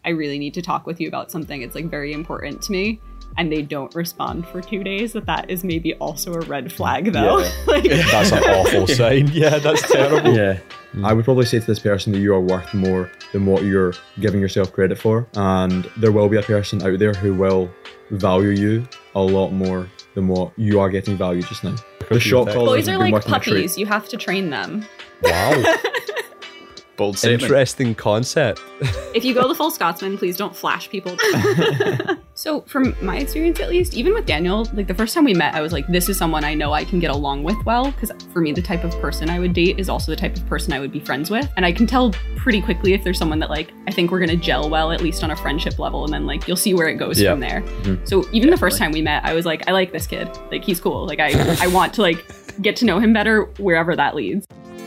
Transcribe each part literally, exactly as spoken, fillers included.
I really need to talk with you about something. It's like very important to me. And they don't respond for two days, that that is maybe also a red flag though. Yeah. Like, That's an awful sign. Yeah, that's terrible. Yeah. I would probably say to this person that you are worth more than what you're giving yourself credit for. And there will be a person out there who will value you a lot more than what you are getting valued just now. The shot callers boys have are been like working a treat. puppies. You have to train them. Wow. Bold statement. Interesting concept. If you go the full Scotsman, please don't flash people. So from my experience, at least, even with Daniel, like the first time we met, I was like, this is someone I know I can get along with well. Because for me, the type of person I would date is also the type of person I would be friends with. And I can tell pretty quickly if there's someone that like, I think we're going to gel well, at least on a friendship level. And then like, you'll see where it goes Yeah. from there. Mm-hmm. So even the first time we met, I was like, I like this kid. Like, he's cool. Like, I, I want to like get to know him better wherever that leads.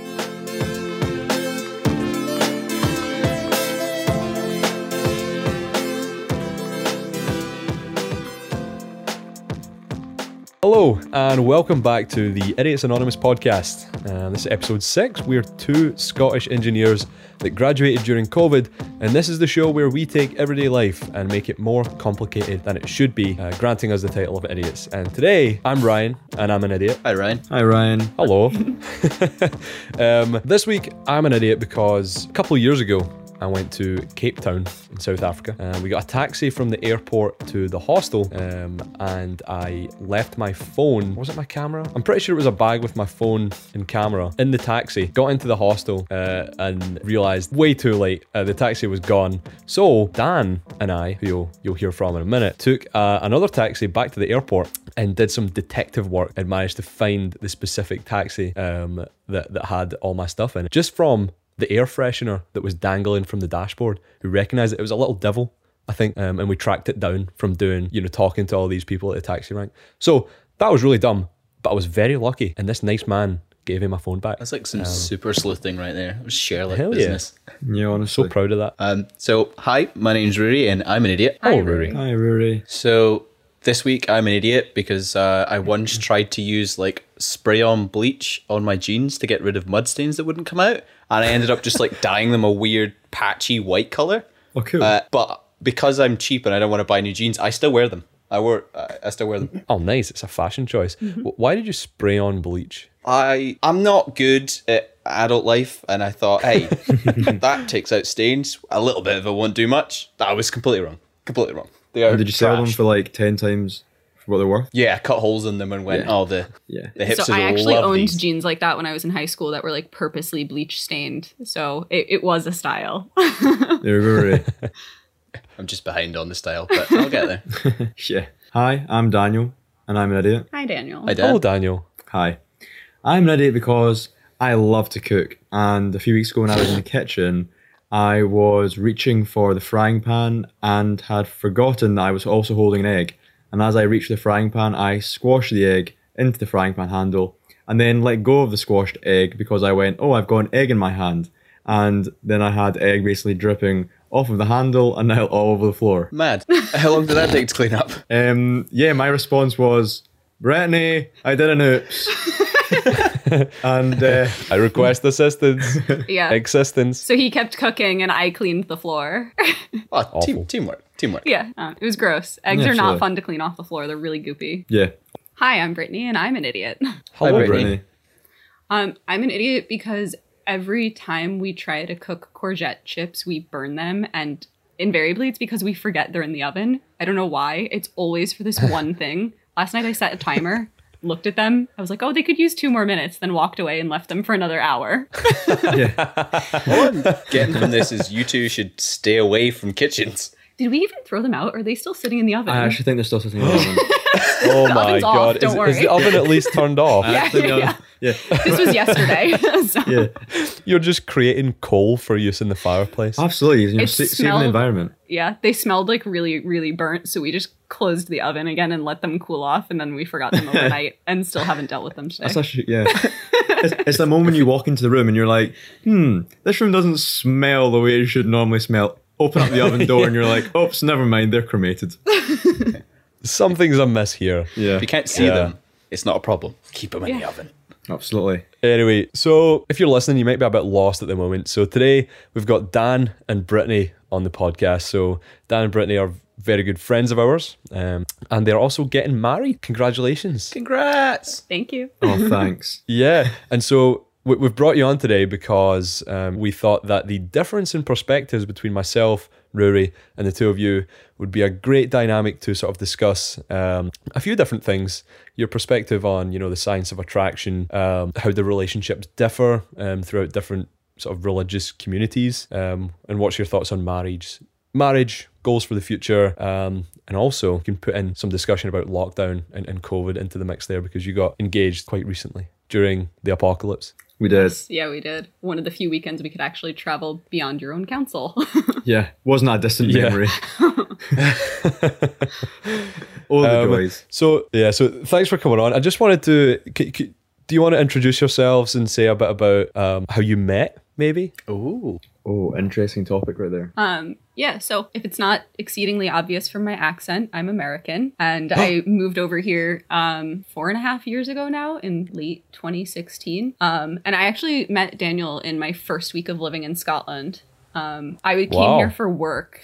Hello, and welcome back to the Idiots Anonymous podcast. Uh, this is episode six. We're two Scottish engineers that graduated during COVID, and this is the show where we take everyday life and make it more complicated than it should be, uh, granting us the title of idiots. And today, I'm Ryan, and I'm an idiot. Hi, Ryan. Hi, Ryan. Hello. um, this week, I'm an idiot because a couple of years ago, I went to Cape Town in South Africa. Uh, we got a taxi from the airport to the hostel, um, and I left my phone. Was it my camera? I'm pretty sure it was a bag with my phone and camera in the taxi. Got into the hostel uh, and realised way too late uh, the taxi was gone. So Dan and I, who you'll, you'll hear from in a minute, took uh, another taxi back to the airport and did some detective work and managed to find the specific taxi um, that, that had all my stuff in it. Just from the air freshener that was dangling from the dashboard, we recognised it. It was a little devil, I think, um, and we tracked it down from doing, you know, talking to all these people at the taxi rank. So that was really dumb, but I was very lucky, and this nice man gave me my phone back. That's like some Um, super sleuthing right there. Sherlock hell yeah. business. Yeah, honestly. So proud of that. Um, so, hi, my name's Rory, and I'm an idiot. Hi, Oh, Rory. Hi, Rory. So, this week I'm an idiot because uh, I once tried to use like spray-on bleach on my jeans to get rid of mud stains that wouldn't come out, and I ended up just like dyeing them a weird patchy white color. Oh, cool. Uh, but because I'm cheap and I don't want to buy new jeans, I still wear them. I wear, uh, I still wear them. Oh, nice. It's a fashion choice. W- Why did you spray on bleach? I I'm not good at adult life, and I thought, hey, that takes out stains. A little bit of it won't do much. That was completely wrong. Completely wrong. They are And did you sell them trash. for like ten times for what they're worth? Yeah, cut holes in them and went, Yeah. oh, the Yeah. the hipsters So I will actually love owned these. jeans like that when I was in high school that were like purposely bleach stained. So it, it was a style. There, Rory. I'm just behind on the style, but I'll get there. Yeah. Hi, I'm Daniel, and I'm an idiot. Hi, Daniel. I Hello, did. Daniel. Hi. I'm an idiot because I love to cook, and a few weeks ago when I was in the kitchen, I was reaching for the frying pan and had forgotten that I was also holding an egg. And as I reached the frying pan, I squashed the egg into the frying pan handle and then let go of the squashed egg because I went, oh, I've got an egg in my hand. And then I had egg basically dripping off of the handle and now all over the floor. Mad. How long did that take to clean up? Um, yeah, my response was, Brittany, I did an oops. and uh, I request assistance. Yeah. Existence. So he kept cooking and I cleaned the floor. Oh, team, Awful. teamwork. Teamwork. Yeah, uh, it was gross. Eggs Yeah, are not sure. fun to clean off the floor. They're really goopy. yeah. Hi, I'm Brittany and I'm an idiot. Hello, Hi, Brittany. Brittany. Um, I'm an idiot because every time we try to cook courgette chips, we burn them, and invariably it's because we forget they're in the oven. I don't know why. It's always for this one thing. Last night I set a timer, looked at them. I was like, oh, they could use two more minutes, then walked away and left them for another hour. All I'm getting from this is you two should stay away from kitchens. Did we even throw them out? Or are they still sitting in the oven? I actually think they're still sitting in the oven. Oh The my oven's off, god. don't is, is the worry. oven at least turned off? yeah, Think yeah, the yeah. oven- yeah. This was yesterday. So Yeah. You're just creating coal for use in the fireplace. Absolutely. You're It sa- saving smelled- the environment. yeah, they smelled like really, really burnt. So we just closed the oven again and let them cool off. And then we forgot them overnight and still haven't dealt with them today. That's actually, yeah. it's, it's the moment you walk into the room and you're like, hmm, this room doesn't smell the way it should normally smell. Open up the oven door and you're like, oops, never mind, they're cremated. Something's amiss here. Yeah. If you can't see Yeah. them, it's not a problem. Keep them in the Yeah. oven. Absolutely. Anyway, so if you're listening, you might be a bit lost at the moment. So today we've got Dan and Brittany on the podcast. So Dan and Brittany are very good friends of ours, um, and they're also getting married. Congratulations. Congrats. Thank you. Oh, thanks. Yeah. And so we- we've brought you on today because um, we thought that the difference in perspectives between myself, Rory, and the two of you would be a great dynamic to sort of discuss um, a few different things. Your perspective on, you know, the science of attraction, um, how the relationships differ um, throughout different sort of religious communities, um, and what's your thoughts on marriage, marriage goals for the future, um, and also you can put in some discussion about lockdown and, and COVID into the mix there because you got engaged quite recently during the apocalypse. We did. Yeah, we did. One of the few weekends we could actually travel beyond your own council. Yeah. Wasn't that a distant Yeah. memory. All the Um, joys. So yeah, so thanks for coming on. I just wanted to, c- c- do you want to introduce yourselves and say a bit about um, how you met, maybe? Ooh. Oh, interesting topic right there. Um, yeah, so if it's not exceedingly obvious from my accent, I'm American, and I moved over here um, four and a half years ago now in late twenty sixteen. Um, and I actually met Daniel in my first week of living in Scotland. Um, I came Wow. here for work,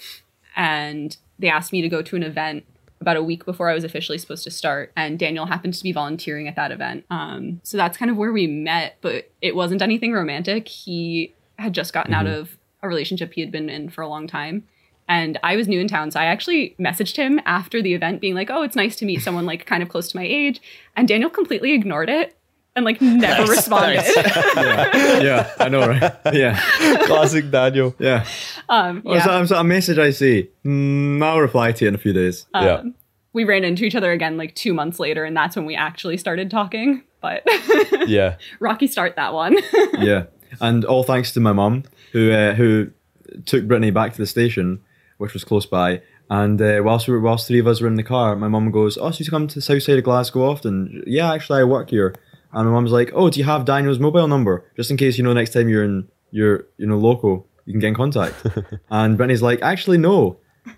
and they asked me to go to an event about a week before I was officially supposed to start, and Daniel happened to be volunteering at that event. Um, so that's kind of where we met, but it wasn't anything romantic. He had just gotten out of a relationship he had been in for a long time, and I was new in town, so I actually messaged him after the event being like, oh, it's nice to meet someone like kind of close to my age, and Daniel completely ignored it and like never Nice, responded. nice. Yeah. Yeah, I know, right? Yeah. Classic Daniel. Yeah. um, What's yeah. that, what's that message I see? Mm, I'll reply to you in a few days. Yeah. Um, we ran into each other again like two months later, and that's when we actually started talking, but Yeah. rocky start that one. Yeah. And all thanks to my mum, who uh, who took Brittany back to the station, which was close by. And uh, whilst we were, whilst three of us were in the car, my mum goes, "Oh, so you come to the south side of Glasgow often?" "Yeah, actually, I work here." And my mum's like, "Oh, do you have Daniel's mobile number, just in case you know next time you're in you're you know local, you can get in contact?" And Brittany's like, "Actually, no."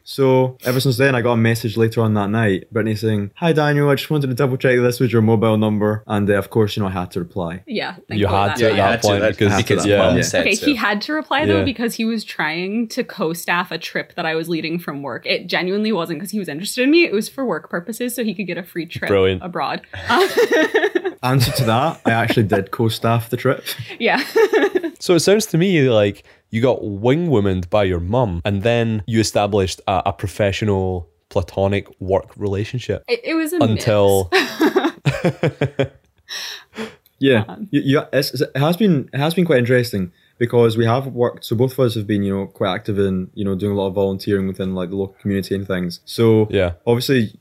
So ever since then, I got a message later on that night, Brittany saying, "Hi Daniel, I just wanted to double check this was your mobile number." And uh, of course, you know, I had to reply. Yeah. You thankfully had that to at night. Yeah, that had to, point that- because, because yeah. mum Yeah. said Okay, so. he had to reply though Yeah. because he was trying to co-staff a trip that I was leading from work. It genuinely wasn't because he was interested in me. It was for work purposes, so he could get a free trip Brilliant. abroad. Um, Answer to that, I actually did co-staff the trip. yeah. So it sounds to me like you got wing-womaned by your mum and then you established a, a professional platonic work relationship It, it was a until... Yeah, Um, you, you, it's, it has been it has been quite interesting because we have worked. So both of us have been, you know, quite active in, you know, doing a lot of volunteering within like the local community and things. So Yeah. obviously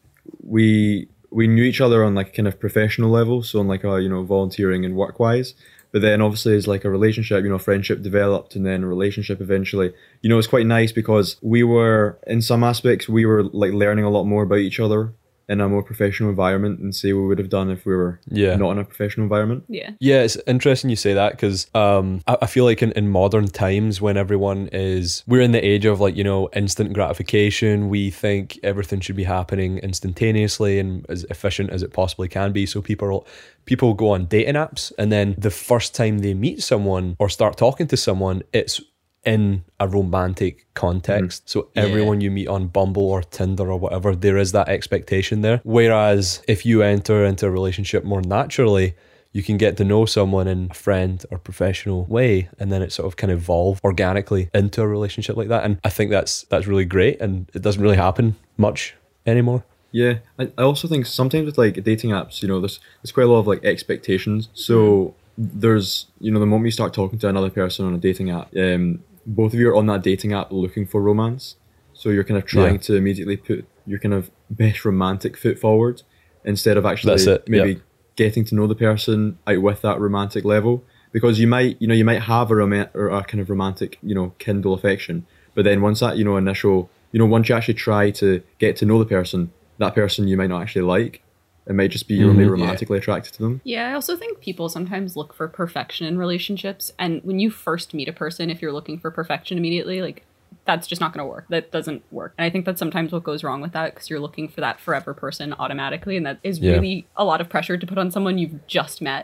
we we knew each other on like a kind of professional level, so on like a, you know, volunteering and work wise. But then obviously as like a relationship, you know, friendship developed and then a relationship eventually. You know, it's quite nice because we were in some aspects we were like learning a lot more about each other in a more professional environment than say we would have done if we were Yeah. not in a professional environment. Yeah. Yeah, it's interesting you say that because um, I, I feel like in, in modern times when everyone is, we're in the age of like, you know, instant gratification. We think everything should be happening instantaneously and as efficient as it possibly can be. So people people go on dating apps and then the first time they meet someone or start talking to someone, it's in a romantic context. So everyone you meet on Bumble or Tinder or whatever, there is that expectation there. Whereas if you enter into a relationship more naturally, you can get to know someone in a friend or professional way, and then it sort of can evolve organically into a relationship like that. And I think that's that's really great, and it doesn't really happen much anymore. Yeah, I, I also think sometimes with like dating apps, you know, there's there's quite a lot of like expectations. So there's, you know, the moment you start talking to another person on a dating app, um, both of you are on that dating app looking for romance. So you're kind of trying Yeah. to immediately put your kind of best romantic foot forward instead of actually That's it, maybe yeah. getting to know the person out with that romantic level. Because you might, you know, you might have a rom- or a kind of romantic, you know, kindle affection. But then once that, you know, initial, you know, once you actually try to get to know the person, that person you might not actually like. It might just be you're only Mhm. romantically attracted to them. Yeah, I also think people sometimes look for perfection in relationships. And when you first meet a person, if you're looking for perfection immediately, like that's just not going to work. That doesn't work. And I think that's sometimes what goes wrong with that because you're looking for that forever person automatically. And that is Yeah. really a lot of pressure to put on someone you've just met.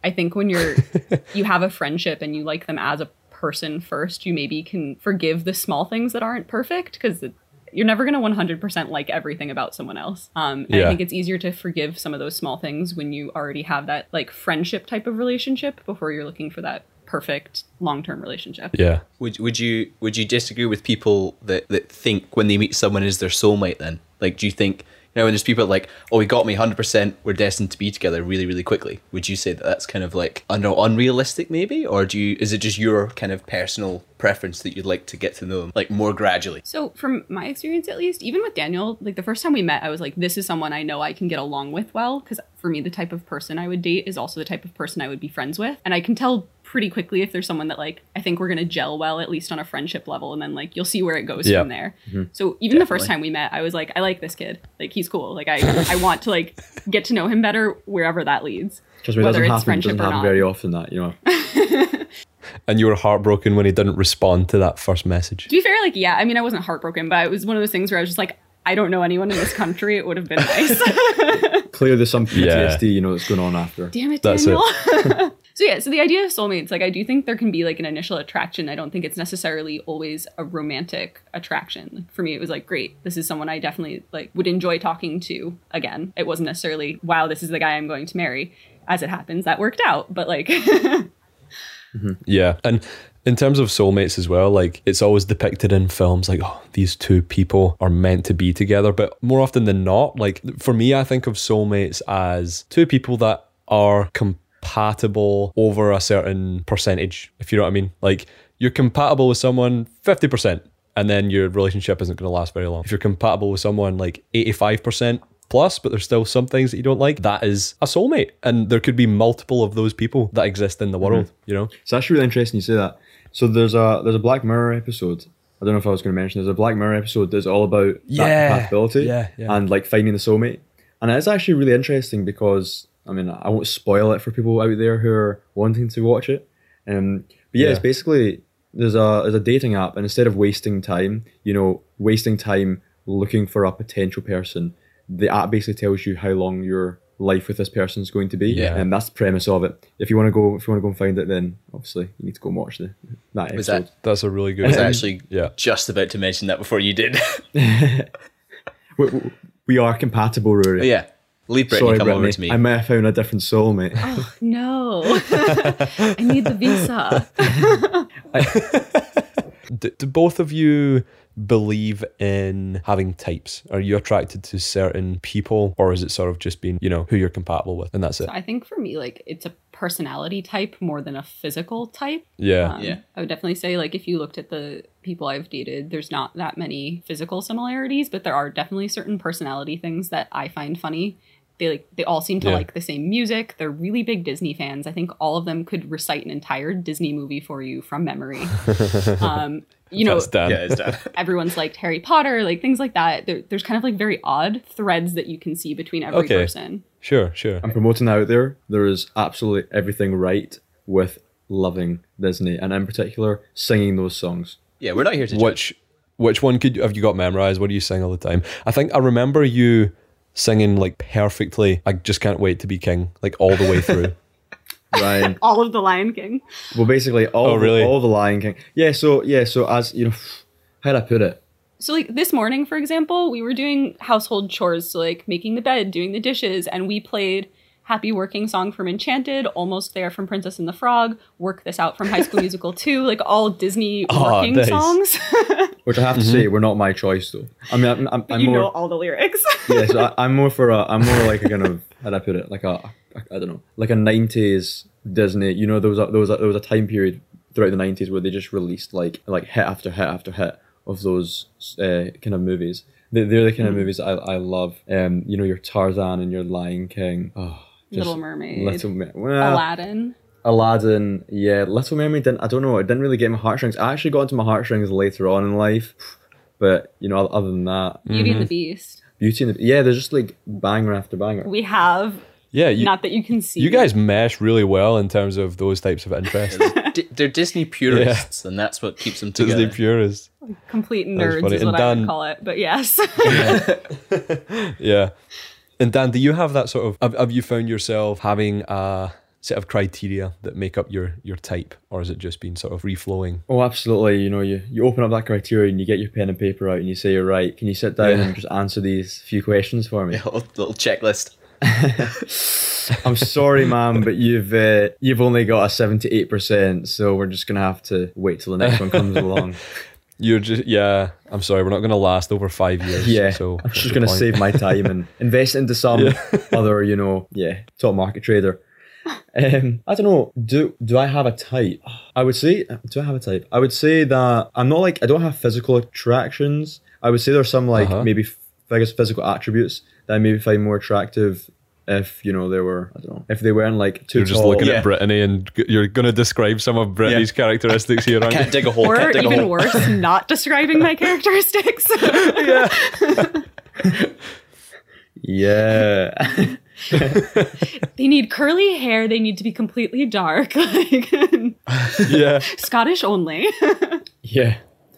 I think when you're you have a friendship and you like them as a person first, you maybe can forgive the small things that aren't perfect, because you're never going to one hundred percent like everything about someone else. Um, and Yeah. I think it's easier to forgive some of those small things when you already have that like friendship type of relationship before you're looking for that perfect long-term relationship. Yeah. Would would you would you disagree with people that, that think when they meet someone is their soulmate then? Like, do you think, you know, when there's people like, oh, he got me one hundred percent, we're destined to be together really, really quickly. Would you say that that's kind of like, I don't know, unrealistic maybe? Or do you, is it just your kind of personal preference that you'd like to get to know them like more gradually? So from my experience, at least, even with Daniel, like the first time we met, I was like, this is someone I know I can get along with well. Because for me, the type of person I would date is also the type of person I would be friends with. And I can tell pretty quickly if there's someone that like, I think we're going to gel well, at least on a friendship level. And then like, you'll see where it goes Yeah. from there. So even the first time we met, I was like, I like this kid. Like, he's cool. Like, I, I want to like get to know him better wherever that leads. Trust me, it Whether doesn't it's happen, friendship doesn't or happen not. very often that, you know. And you were heartbroken when he didn't respond to that first message. To be fair, like, yeah, I mean, I wasn't heartbroken, but it was one of those things where I was just like, I don't know anyone in this country. It would have been nice. Clearly there's some P T S D, Yeah. you know, that's going on after. Damn it, That's Daniel. So yeah, so the idea of soulmates, like I do think there can be like an initial attraction. I don't think it's necessarily always a romantic attraction. Like, for me, it was like, great, this is someone I definitely like would enjoy talking to again. It wasn't necessarily, wow, this is the guy I'm going to marry. As it happens, that worked out. But like, Yeah. And in terms of soulmates as well, like it's always depicted in films like, oh, these two people are meant to be together. But more often than not, like for me, I think of soulmates as two people that are compatible over a certain percentage, if you know what I mean. Like you're compatible with someone fifty percent and then your relationship isn't going to last very long. If you're compatible with someone like eighty-five percent plus, but there's still some things that you don't like, that is a soulmate. And there could be multiple of those people that exist in the world, Mm-hmm. you know? It's actually really interesting you say that. So there's a there's a Black Mirror episode. I don't know if I was going to mention. There's a Black Mirror episode that's all about Yeah, that compatibility yeah, yeah. and like finding the soulmate. And it's actually really interesting because I mean I won't spoil it for people out there who are wanting to watch it. Um, but yeah, Yeah. it's basically there's a there's a dating app, and instead of wasting time, you know, wasting time looking for a potential person, the app basically tells you how long your life with this person is going to be. Yeah. And that's the premise of it. If you want to go if you want to go and find it, then obviously you need to go and watch the that Was episode. that That's a really good I was one. actually Yeah. just about to mention that before you did. we, we- we are compatible, Rory. yeah. Leave Brittany, Sorry, come Brittany. over to me. I might have found a different soulmate. no, I need the visa. Do, do both of you believe in having types? Are you attracted to certain people, or is it sort of just being, you know, who you're compatible with, and that's it? So I think for me, like it's a personality type more than a physical type. Yeah. Um, Yeah. I would definitely say, like, if you looked at the people I've dated, there's not that many physical similarities, but there are definitely certain personality things that I find funny. They like they all seem to Yeah. like the same music. They're really big Disney fans. I think all of them could recite an entire Disney movie for you from memory. um, you know, That's Dan. yeah, it's done. everyone's liked Harry Potter, like things like that. There, there's kind of like very odd threads that you can see between every Okay. person. Sure, sure. I'm promoting out there. There is absolutely everything right with loving Disney, and in particular, singing those songs. Yeah, we're not here to judge. Which which one could have you got memorized? What do you sing all the time? I think I remember you singing like perfectly. I just can't wait to be king, like all the way through. Ryan. All of the Lion King. Well, basically, all Oh, really? all the Lion King. Yeah. So yeah. So as you know, how'd I put it? So like this morning, for example, we were doing household chores, so like making the bed, doing the dishes, and we played Happy Working Song from Enchanted, Almost There from Princess and the Frog, Work This Out from High School Musical two, like all Disney Oh, working nice. songs. Which I have to say were not my choice though. I mean, I'm, I'm, But I'm you more. know all the lyrics. Yeah. So I, I'm more for a. I'm more like a kind of. How'd I put it? Like a. I don't know. Like a nineties Disney. You know, there was a, there was a, there was a time period throughout the nineties where they just released like like hit after hit after hit of those uh, kind of movies. They, they're the kind of movies I I love. Um, you know, your Tarzan and your Lion King. Oh, just Little Mermaid. Little Mer- well, Aladdin. Aladdin. Yeah, Little Mermaid didn't. I don't know. It didn't really get my heartstrings. I actually got into my heartstrings later on in life. But you know, other than that, Beauty Mm-hmm. and the Beast. Beauty and the, yeah, they're just like banger after banger. We have, Yeah, you, not that you can see. you guys mesh really well in terms of those types of interests. D- they're Disney purists, and that's what keeps them Disney together. purists. complete was nerds funny. is And what I Dan- would call it. But yes. Yeah. And Dan, do you have that sort of have, have you found yourself having a set of criteria that make up your your type, or has it just been sort of free flowing? Oh, absolutely. You know, you, you open up that criteria and you get your pen and paper out and you say, right, can you sit down Yeah. and just answer these few questions for me? Yeah, little, little checklist. I'm sorry, ma'am, but you've uh, you've only got a seventy-eight percent, so we're just gonna have to wait till the next one comes along. You're just yeah. I'm sorry, we're not going to last over five years. Yeah, so I'm what's just the gonna point? save my time and invest into some Yeah. other, you know, yeah, top market trader. Um, I don't know. Do do I have a type? I would say, do I have a type? I would say that I'm not like I don't have physical attractions. I would say there's some like Uh-huh. maybe f- physical attributes that I maybe find more attractive if you know they were I don't know if they weren't like too You're just tall. looking Yeah. at Brittany and g- you're going to describe some of Brittany's characteristics here, aren't you? Can't dig a hole. Or can't dig a even hole. worse, not describing my characteristics. Yeah. They need curly hair. They need to be completely dark, like Yeah. Scottish only. Yeah.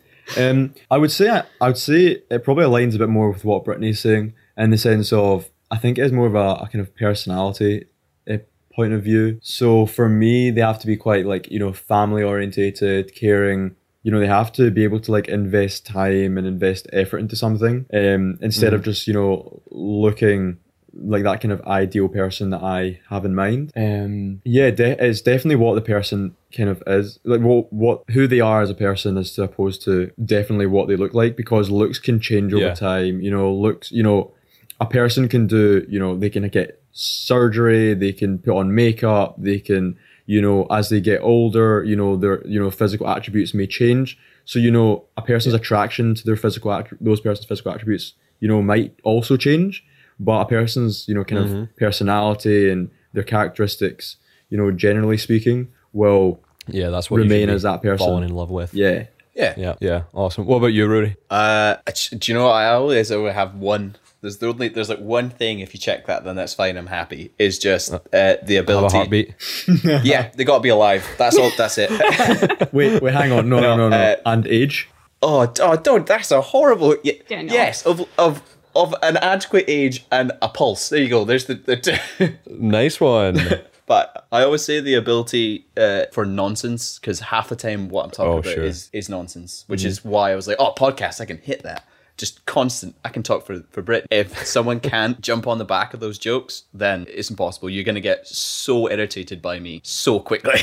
Um, I would say I, I would say it probably aligns a bit more with what Brittany's saying in the sense of I think it is more of a, a kind of personality uh, point of view. So for me, they have to be quite like you know family orientated, caring. You know, they have to be able to like invest time and invest effort into something um, instead of just you know looking like that kind of ideal person that I have in mind. Um, yeah, de- it's definitely what the person kind of is, like what what who they are as a person, as opposed to definitely what they look like, because looks can change over Yeah. time. You know, looks. You know, a person can do. You know, they can get surgery. They can put on makeup. They can. You know, as they get older, you know, their you know physical attributes may change. So you know, a person's attraction to their physical attri- those person's physical attributes, you know, might also change. But a person's, you know, kind Mm-hmm. of personality and their characteristics, you know, generally speaking, will Yeah, that's what you remain should be as that person. falling in love with. Yeah. Yeah. Yeah, yeah, awesome. What about you, Rory? Uh, do you know what? I always always have one. There's the only there's like one thing. If you check that, then that's fine. I'm happy. Is just uh, the Have a ability. heartbeat. Yeah, they got to be alive. That's all. That's it. Wait, wait, hang on. No, no, no, no. uh, and age. Oh, d- oh, don't. That's a horrible. Y- Daniel. yes, of of of an adequate age and a pulse. There you go. There's the, the two. Nice one. But I always say the ability uh, for nonsense, because half the time what I'm talking Oh, about sure. is is nonsense, which is why I was like, oh, podcast, I can hit that. Just constant. I can talk for for Brit. If someone can't jump on the back of those jokes, then it's impossible. You're gonna get so irritated by me so quickly.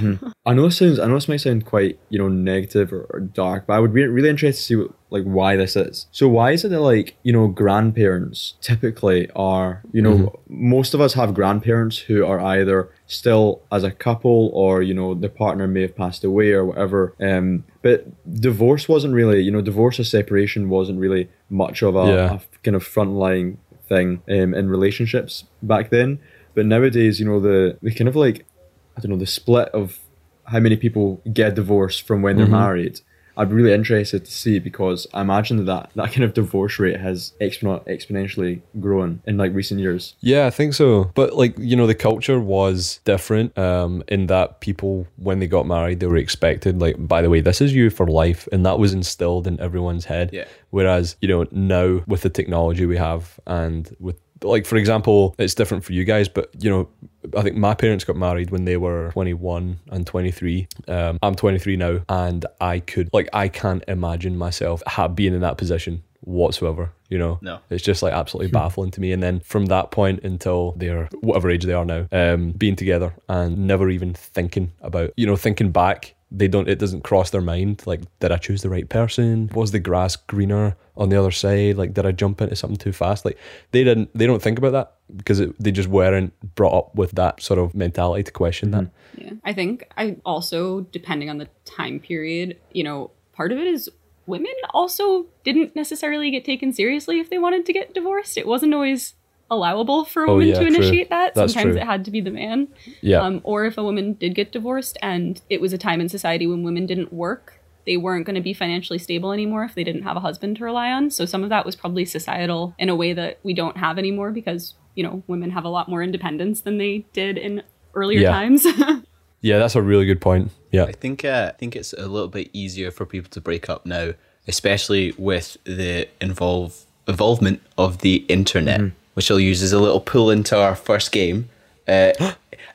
I know this sounds. I know this might sound quite, you know, negative or, or dark, but I would be really interested to see what, like why this is. So why is it that like you know grandparents typically are you know most of us have grandparents who are either still as a couple or you know their partner may have passed away or whatever. Um, but divorce wasn't really you know divorce or separation wasn't really much of a, Yeah. a kind of frontline thing um, in relationships back then. But nowadays, you know the the kind of like I don't know the split of how many people get divorced from when they're married. I'd be really interested to see, because I imagine that that kind of divorce rate has expo- exponentially grown in like recent years. Yeah, I think so. But like, you know, the culture was different um, in that people, when they got married, they were expected, like, by the way, this is you for life. And that was instilled in everyone's head. Yeah. Whereas, you know, now with the technology we have and with, like, for example, it's different for you guys, but, you know, I think my parents got married when they were twenty-one and twenty-three. Um, I'm twenty-three now, and I could, like, I can't imagine myself ha- being in that position whatsoever, you know? No. It's just, like, absolutely baffling to me. And then from that point until they're, whatever age they are now, um, being together and never even thinking about, you know, thinking back, they don't, it doesn't cross their mind, like, did I choose the right person? Was the grass greener on the other side? Like, did I jump into something too fast? Like, they didn't, they don't think about that because it, they just weren't brought up with that sort of mentality to question that. Yeah. I think I also, depending on the time period, you know, part of it is women also didn't necessarily get taken seriously if they wanted to get divorced. It wasn't always allowable for a Oh, woman yeah, to true. initiate that. That's Sometimes true. it had to be the man. Yeah. Um, or if a woman did get divorced and it was a time in society when women didn't work, they weren't going to be financially stable anymore if they didn't have a husband to rely on. So some of that was probably societal in a way that we don't have anymore because, you know, women have a lot more independence than they did in earlier Yeah. times. Yeah, that's a really good point. Yeah. I think uh, I think it's a little bit easier for people to break up now, especially with the involve involvement of the internet, which I'll use as a little pull into our first game. Uh,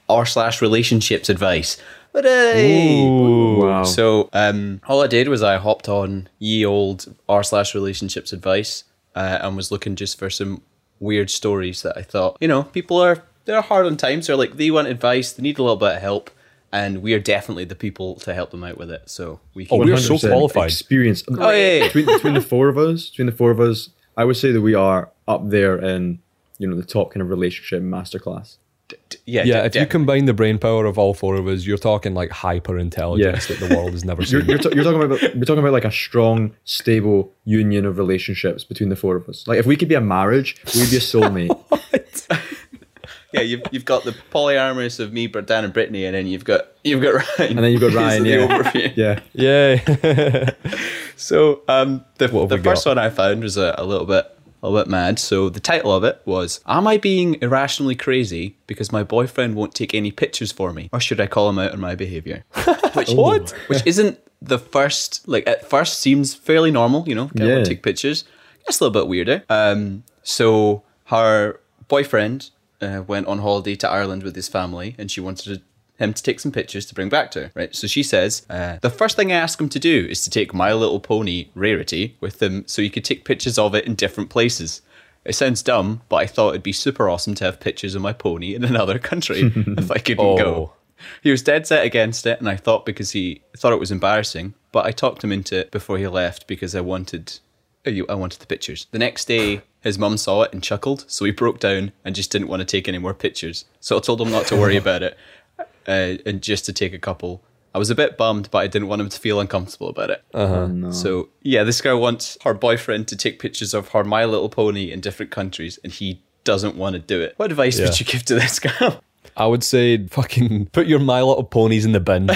r slash relationships advice. But hey! Ooh. Wow. So um, all I did was I hopped on ye old r slash relationships advice uh, and was looking just for some weird stories that I thought, you know, people are they're hard on times. They're like they want advice, they need a little bit of help, and we are definitely the people to help them out with it. So we can. Oh, we are so one hundred percent qualified. Experience. Oh, yeah, yeah, yeah. between, between the four of us, between the four of us, I would say that we are up there in, you know, the top kind of relationship masterclass. D- d- yeah, Yeah, de- if you definitely. combine the brain power of all four of us, you're talking like hyper intelligence Yeah. that the world has never You're, seen. you're, t- you're talking about we're talking about like a strong, stable union of relationships between the four of us. Like if we could be a marriage, we'd be a soulmate. Yeah, you've you've got the polyamorous of me, Dan, and Brittany, and then you've got you've got Ryan, And then you've got Ryan. The Yeah, overview. yeah. Yeah. So um, the What have the we first got? one I found was a, a little bit a little bit mad. So the title of it was, "Am I being irrationally crazy because my boyfriend won't take any pictures for me, or should I call him out on my behavior?" Which What? Which isn't the first. Like at first seems fairly normal, you know. Can't Yeah. take pictures. That's a little bit weirder. Um, so her boyfriend uh, went on holiday to Ireland with his family, and she wanted to him to take some pictures to bring back to her, right? So she says, uh, the first thing I ask him to do is to take My Little Pony Rarity with him so he could take pictures of it in different places. It sounds dumb, but I thought it'd be super awesome to have pictures of my pony in another country if I couldn't Oh. go. He was dead set against it, and I thought because he thought it was embarrassing, but I talked him into it before he left because I wanted I wanted the pictures. The next day, his mum saw it and chuckled, so he broke down and just didn't want to take any more pictures. So I told him not to worry about it, uh, and just to take a couple. I was a bit bummed, but I didn't want him to feel uncomfortable about it. Oh, no. So yeah, this girl wants her boyfriend to take pictures of her My Little Pony in different countries, and he doesn't want to do it. What advice Yeah. would you give to this girl? I would say fucking put your My Little Ponies in the bin.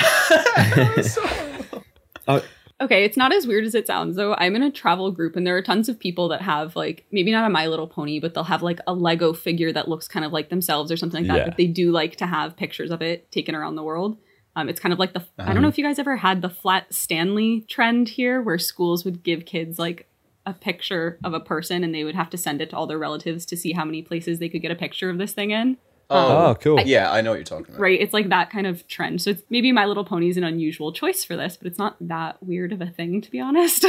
Uh, Okay, it's not as weird as it sounds though. I'm in a travel group and there are tons of people that have like, maybe not a My Little Pony, but they'll have like a Lego figure that looks kind of like themselves or something like that. Yeah. But they do like to have pictures of it taken around the world. Um, it's kind of like the, I don't know if you guys ever had the flat Stanley trend here where schools would give kids like a picture of a person and they would have to send it to all their relatives to see how many places they could get a picture of this thing in. Oh, cool. Yeah, I know what you're talking about. Right, it's like that kind of trend. So it's maybe My Little Pony is an unusual choice for this, but it's not that weird of a thing, to be honest.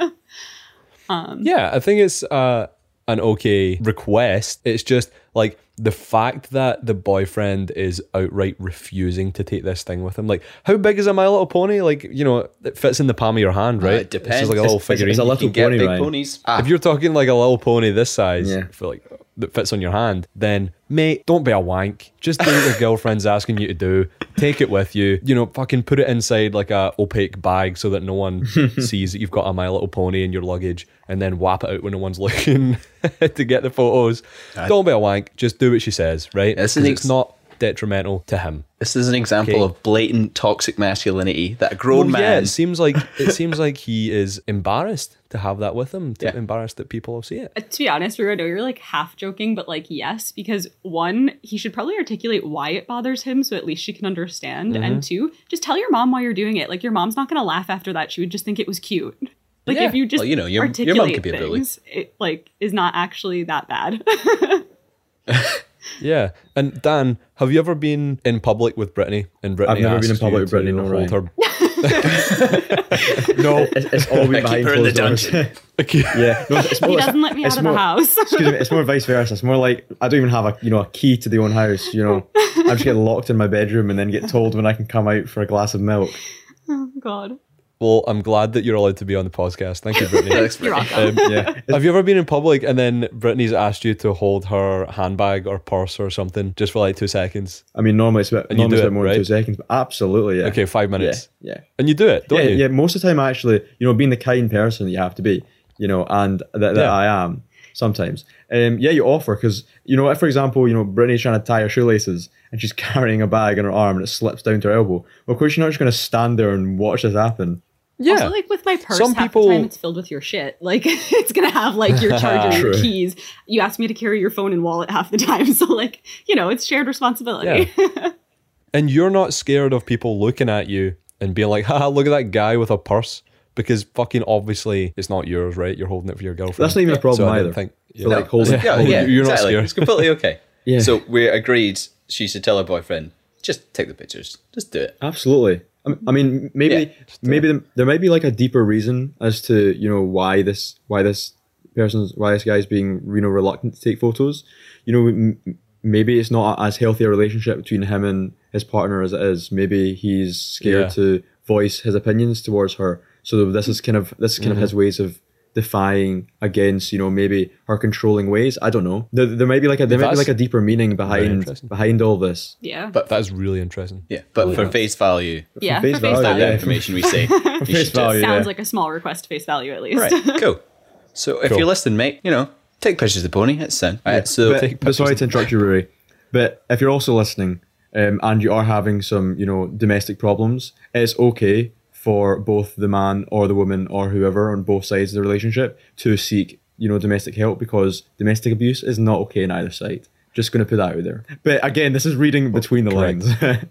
Yeah, I think it's uh, an okay request. It's just like the fact that the boyfriend is outright refusing to take this thing with him. Like, how big is a My Little Pony? Like, you know, it fits in the palm of your hand, right? Uh, it depends. It's just like a little It's- figurine. it's a You little can get pony, big Ryan. ponies. Ah, If you're talking like a little pony this size, Yeah. for like that fits on your hand, then mate, don't be a wank. Just do what your girlfriend's asking you to do. Take it with you. You know, fucking put it inside like a opaque bag so that no one sees that you've got a My Little Pony in your luggage, and then whap it out when no one's looking to get the photos. Don't be a wank. Just do what she says, right? This is 'Cause ex- it's not detrimental to him. this is an example Okay. of blatant toxic masculinity that a grown Well, yeah, man. it seems like it seems like he is embarrassed to have that with him. To Yeah. embarrassed that people will see it. Uh, to be honest, Rue, I know you're like half joking, but like, yes, because one, he should probably articulate why it bothers him so at least she can understand. Mm-hmm. And two, just tell your mom why you're doing it. Like, your mom's not going to laugh after that. She would just think it was cute. Like, Yeah. if you just Well, you know, your- your articulate mom could be a bully. things, it like is not actually that bad. Yeah, and Dan, have you ever been in public with Brittany? And Brittany I've never been in asks public you with Brittany, to no, hold Ryan. her. no, it's, it's all been Keep behind her in the closed doors. yeah, no, it's more, He it's- doesn't let me out it's of more- the house. Excuse me, it's more vice versa. It's more like I don't even have a you know a key to the own house. You know, I just get locked in my bedroom and then get told when I can come out for a glass of milk. Oh, God. Well, I'm glad that you're allowed to be on the podcast. Thank you, Brittany. Thanks, You're Brittany. welcome. Um, Yeah, have you ever been in public and then Brittany's asked you to hold her handbag or purse or something just for like two seconds? I mean normally it's about, And you normally it's do about it, more than two right? seconds, but absolutely, yeah. Okay, five yeah, minutes. yeah. And you do it, don't yeah, you? yeah, most of the time I actually, you know, being the kind person that you have to be, you know, and that, that Yeah. I am sometimes. Um, yeah, you offer because, you know, if, for example, you know, Brittany's trying to tie her shoelaces and she's carrying a bag on her arm and it slips down to her elbow. Well, of course, you're not just going to stand there and watch this happen. Yeah. Also, like with my purse, Some half people- the time it's filled with your shit. Like, it's gonna have like your charger, your True. keys. You ask me to carry your phone and wallet half the time, so like, you know, it's shared responsibility. And you're not scared of people looking at you and being like, haha, look at that guy with a purse. Because fucking obviously it's not yours, right? You're holding it for your girlfriend. That's not even a problem So I don't either. think- For, like, holding- Yeah, holding- yeah, you're not exactly. scared. It's completely okay. Yeah. So we agreed she should tell her boyfriend. just take the pictures. Just do it. Absolutely. I m- I mean, maybe Yeah, maybe the, there might be like a deeper reason as to you know why this why this person's why this guy's being you know reluctant to take photos. You know, m- maybe it's not as healthy a relationship between him and his partner as it is. Maybe he's scared Yeah. to voice his opinions towards her. So this is kind of this is kind Mm-hmm. of his ways of defying against you know maybe her controlling ways. I don't know. There, there might be like a there might be That's like a deeper meaning behind interesting. behind all this. Yeah. But That is really interesting. yeah, but for face value, yeah. face for face value, value. the yeah. information we say, you Face should do. value. Sounds yeah. like a small request face value at least. Right, cool. So if Cool. you're listening, mate, you know, take pictures of the pony. It's sound. Alright, so but, take but sorry to interrupt you, Rory. But if you're also listening um, and you are having some, you know, domestic problems, it's okay for both the man or the woman or whoever on both sides of the relationship to seek, you know, domestic help because domestic abuse is not okay on either side. Just going to put that out there. But again, this is reading between the correct. lines.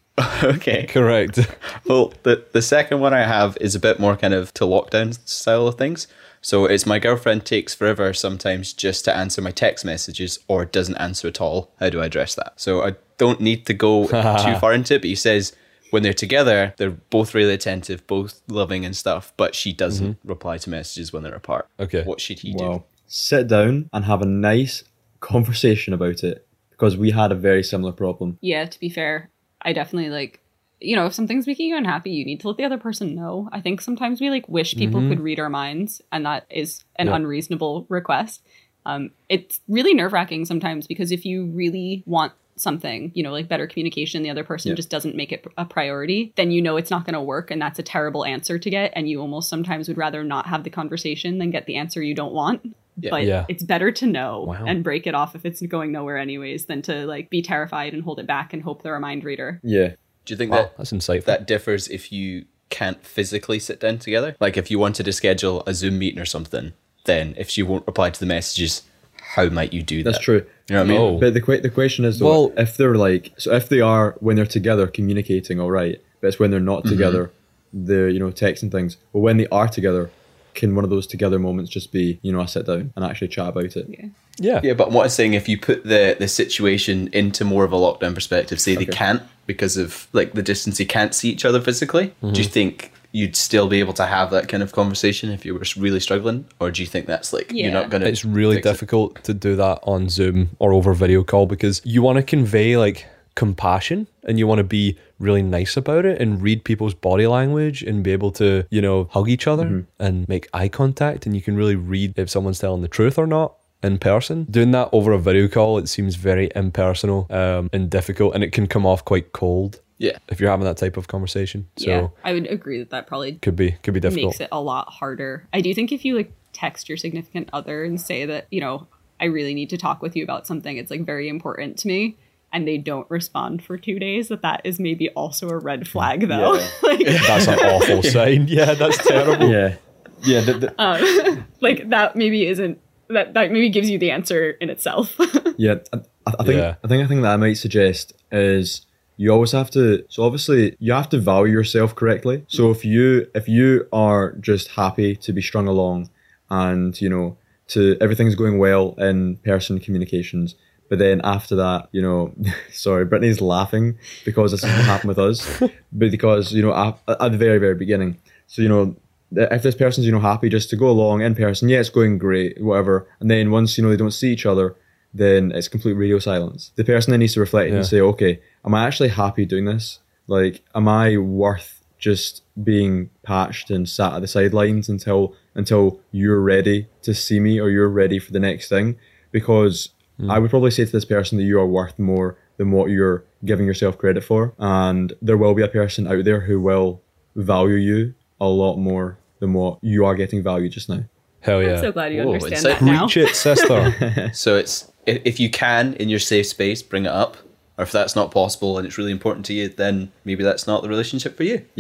okay. Correct. Well, the the second one I have is a bit more kind of to lockdown style of things. So it's my girlfriend takes forever sometimes just to answer my text messages or doesn't answer at all. How do I address that? So I don't need to go too far into it, but he says when they're together, they're both really attentive, both loving and stuff, but she doesn't reply to messages when they're apart. Okay. What should he do? Wow. Sit down and have a nice conversation about it because we had a very similar problem. Yeah, to be fair, I definitely like, you know, if something's making you unhappy, you need to let the other person know. I think sometimes we like wish people could read our minds, and that is an Yeah. unreasonable request. Um, it's really nerve wracking sometimes because if you really want something, you know, like better communication, the other person Yeah. just doesn't make it a priority, then you know it's not going to work, and that's a terrible answer to get. And you almost sometimes would rather not have the conversation than get the answer you don't want. Yeah. But Yeah. it's better to know Wow. and break it off if it's going nowhere anyways than to like be terrified and hold it back and hope they're a mind reader. Yeah. Do you think Wow, that that's insightful. that differs if you can't physically sit down together? Like if you wanted to schedule a Zoom meeting or something, then if she won't reply to the messages, how might you do that? That's true. You know what I mean? Oh. But the que- the question is though, Well- if they're like, so if they are when they're together communicating, all right, but it's when they're not together, they're you know texting things. But when they are together, can one of those together moments just be you know a sit down and actually chat about it? Yeah. yeah. Yeah, but what I'm saying, if you put the the situation into more of a lockdown perspective, say they Okay. can't because of like the distance, they can't see each other physically. Do you think you'd still be able to have that kind of conversation if you were really struggling, or do you think that's like Yeah. you're not gonna? It's really fix it? difficult to do that on Zoom or over video call because you want to convey like compassion and you want to be really nice about it and read people's body language and be able to, you know, hug each other and make eye contact, and you can really read if someone's telling the truth or not in person. Doing that over a video call, it seems very impersonal um, and difficult, and it can come off quite cold Yeah. if you're having that type of conversation. So Yeah, I would agree that that probably could be could be difficult. makes it a lot harder. I do think if you like text your significant other and say that, you know, I really need to talk with you about something, it's like very important to me, and they don't respond for two days, that that is maybe also a red flag though. Yeah. like, That's an awful sign. Yeah, that's terrible. Yeah, yeah. The, the, um, like that maybe isn't that that maybe gives you the answer in itself. Yeah, I, I think Yeah. I think a thing that I might suggest is you always have to. So obviously, you have to value yourself correctly. So if you if you are just happy to be strung along, and you know, to everything's going well in person communications, but then after that, you know, sorry, Brittany's laughing because this is what happened with us, but because you know, at, at the very very beginning, so you know. If this person's, you know, happy just to go along in person, yeah, it's going great, whatever. And then once, you know, they don't see each other, then it's complete radio silence. The person then needs to reflect Yeah. and say, okay, am I actually happy doing this? Like, am I worth just being patched and sat at the sidelines until until you're ready to see me or you're ready for the next thing? Because I would probably say to this person that you are worth more than what you're giving yourself credit for. And there will be a person out there who will value you a lot more than what you are getting valued just now. Hell yeah. I'm so glad you Whoa, understand insight. that now. Preach it, sister. So it's if, if you can in your safe space bring it up, or if that's not possible and it's really important to you, then maybe that's not the relationship for you. Yeah.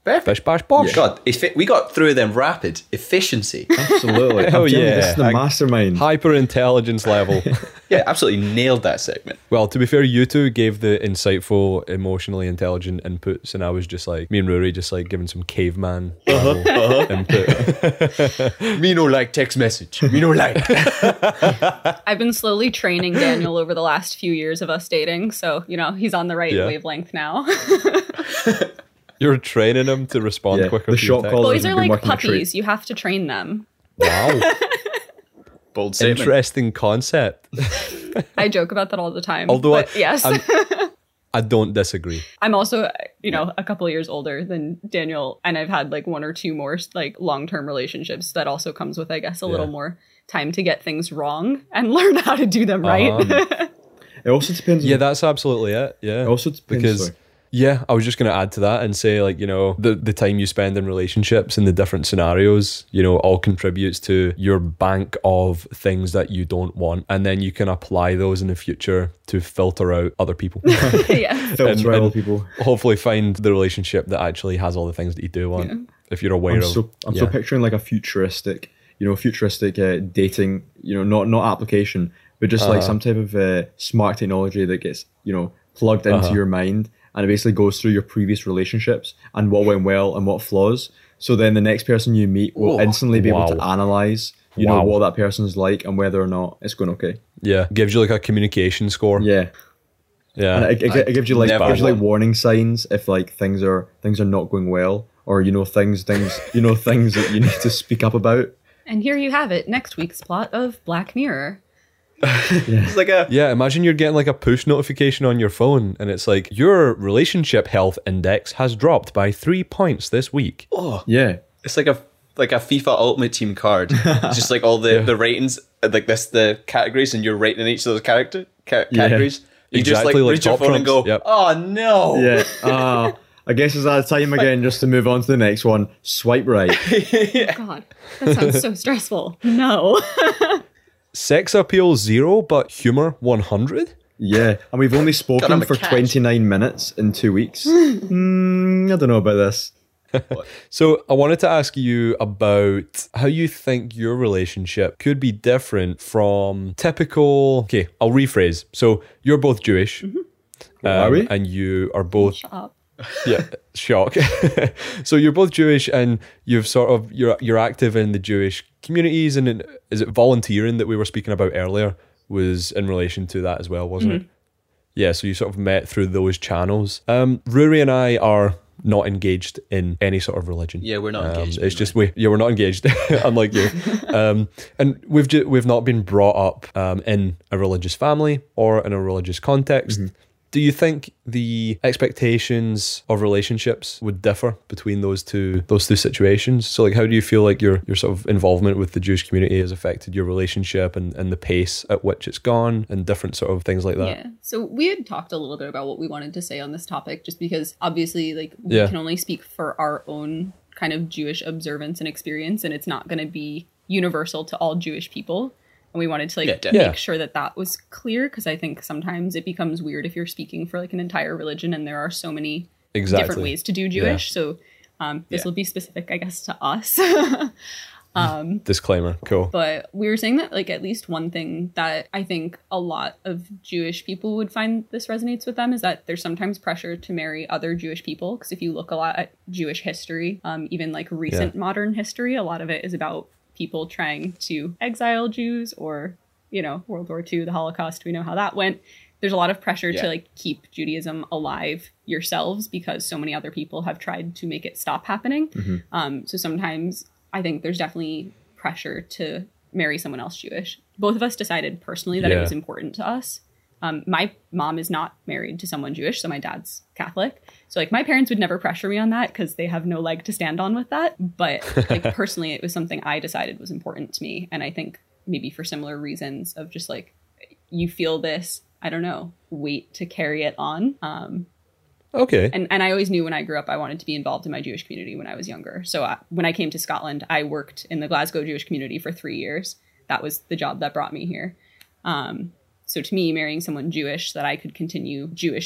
Perfect. Bish bash bosh. God, if we got through them rapid. Efficiency. Absolutely. Hell I'm telling you, yeah. This is the I- mastermind. Hyper intelligence level. Yeah, absolutely nailed that segment. Well, to be fair, you two gave the insightful, emotionally intelligent inputs, and I was just like, me and Rory just like giving some caveman level input. Me no like text message. Me no like. I've been slowly training Daniel over the last few years of us dating, so you know he's on the right Yeah. wavelength now. You're training him to respond Yeah, quicker. the to your shot text. call- Boys We've are been like working a treat. puppies. You have to train them. Wow. Bold statement. Interesting concept. I joke about that all the time. Although I- but yes. I'm- I don't disagree. I'm also, you know, a couple years older than Daniel, and I've had like one or two more like long-term relationships. That also comes with, I guess, a little Yeah. more time to get things wrong and learn how to do them right. Um, It also depends. Yeah, on, that's absolutely it. Yeah. it also depends. because sorry. yeah, I was just going to add to that and say, like, you know, the the time you spend in relationships and the different scenarios, you know, all contributes to your bank of things that you don't want, and then you can apply those in the future to filter out other people. yeah. filter and- out all and- people. Hopefully, find the relationship that actually has all the things that you do want. Yeah. If you're aware I'm of, so I'm yeah. so picturing like a futuristic, you know, futuristic uh, dating, you know, not not application, but just like Uh-huh. some type of uh, smart technology that gets, you know, plugged into Uh-huh. your mind, and it basically goes through your previous relationships and what went well and what flaws. So then the next person you meet will Whoa. instantly be able to Wow. analyze, you Wow. know, what that person's like and whether or not it's going okay. yeah, gives you like a communication score. Yeah. Yeah. And it, it, it gives you like never gives you like won. warning signs if like things are things are not going well, or you know things things you know things that you need to speak up about. And here you have it, next week's plot of Black Mirror. It's like a Yeah, imagine you're getting like a push notification on your phone and it's like, your relationship health index has dropped by three points this week. Yeah. it's like a like a FIFA Ultimate Team card. It's just like all the the ratings, uh, like this the categories, and you're rating each of those character ca- Yeah. categories. You just Exactly like like reach your Top phone and go, Trumps. Yep. oh no. Yeah. Uh, I guess it's that time again just to move on to the next one. Swipe right. God, that sounds so stressful. No. Sex appeal zero, but humor one hundred? Yeah. And we've only God, spoken I'm a for catch. twenty-nine minutes in two weeks. mm, I don't know about this. So I wanted to ask you about how you think your relationship could be different from typical. Okay, I'll rephrase. So you're both Jewish. Um, Are we? And you are both Shut up. yeah, shock. So you're both Jewish, and you've sort of you're you're active in the Jewish communities, and in, is it volunteering that we were speaking about earlier was in relation to that as well, wasn't it? Yeah, so you sort of met through those channels. Um, Rory and I are not engaged in any sort of religion. Yeah, we're not Um, engaged. It's just we, yeah, we're not engaged, unlike you. Um, and we've ju- we've not been brought up um, in a religious family or in a religious context. Do you think the expectations of relationships would differ between those two those two situations? So, like, how do you feel like your your sort of involvement with the Jewish community has affected your relationship and, and the pace at which it's gone and different sort of things like that? Yeah. So we had talked a little bit about what we wanted to say on this topic, just because obviously, like, we Yeah. can only speak for our own kind of Jewish observance and experience, and it's not going to be universal to all Jewish people. And we wanted to like Yeah, make definitely. Yeah. sure that that was clear, because I think sometimes it becomes weird if you're speaking for like an entire religion and there are so many Exactly. different ways to do Jewish. So um, this Yeah. will be specific, I guess, to us. Disclaimer. Cool. But we were saying that, like, at least one thing that I think a lot of Jewish people would find this resonates with them is that there's sometimes pressure to marry other Jewish people. Because if you look a lot at Jewish history, um, even like recent Yeah. modern history, a lot of it is about people trying to exile Jews, or, you know, World War Two, the Holocaust, we know how that went. There's a lot of pressure Yeah. to like keep Judaism alive yourselves because so many other people have tried to make it stop happening. Um, so sometimes I think there's definitely pressure to marry someone else Jewish. Both of us decided personally that Yeah. it was important to us. Um, my mom is not married to someone Jewish, so my dad's Catholic. So like my parents would never pressure me on that because they have no leg to stand on with that. But like personally, it was something I decided was important to me. And I think maybe for similar reasons of just like, you feel this, I don't know, weight to carry it on. Um, Okay. and and I always knew when I grew up I wanted to be involved in my Jewish community when I was younger. So I, when I came to Scotland, I worked in the Glasgow Jewish community for three years. That was the job that brought me here. Um, so to me, marrying someone Jewish that I could continue Jewish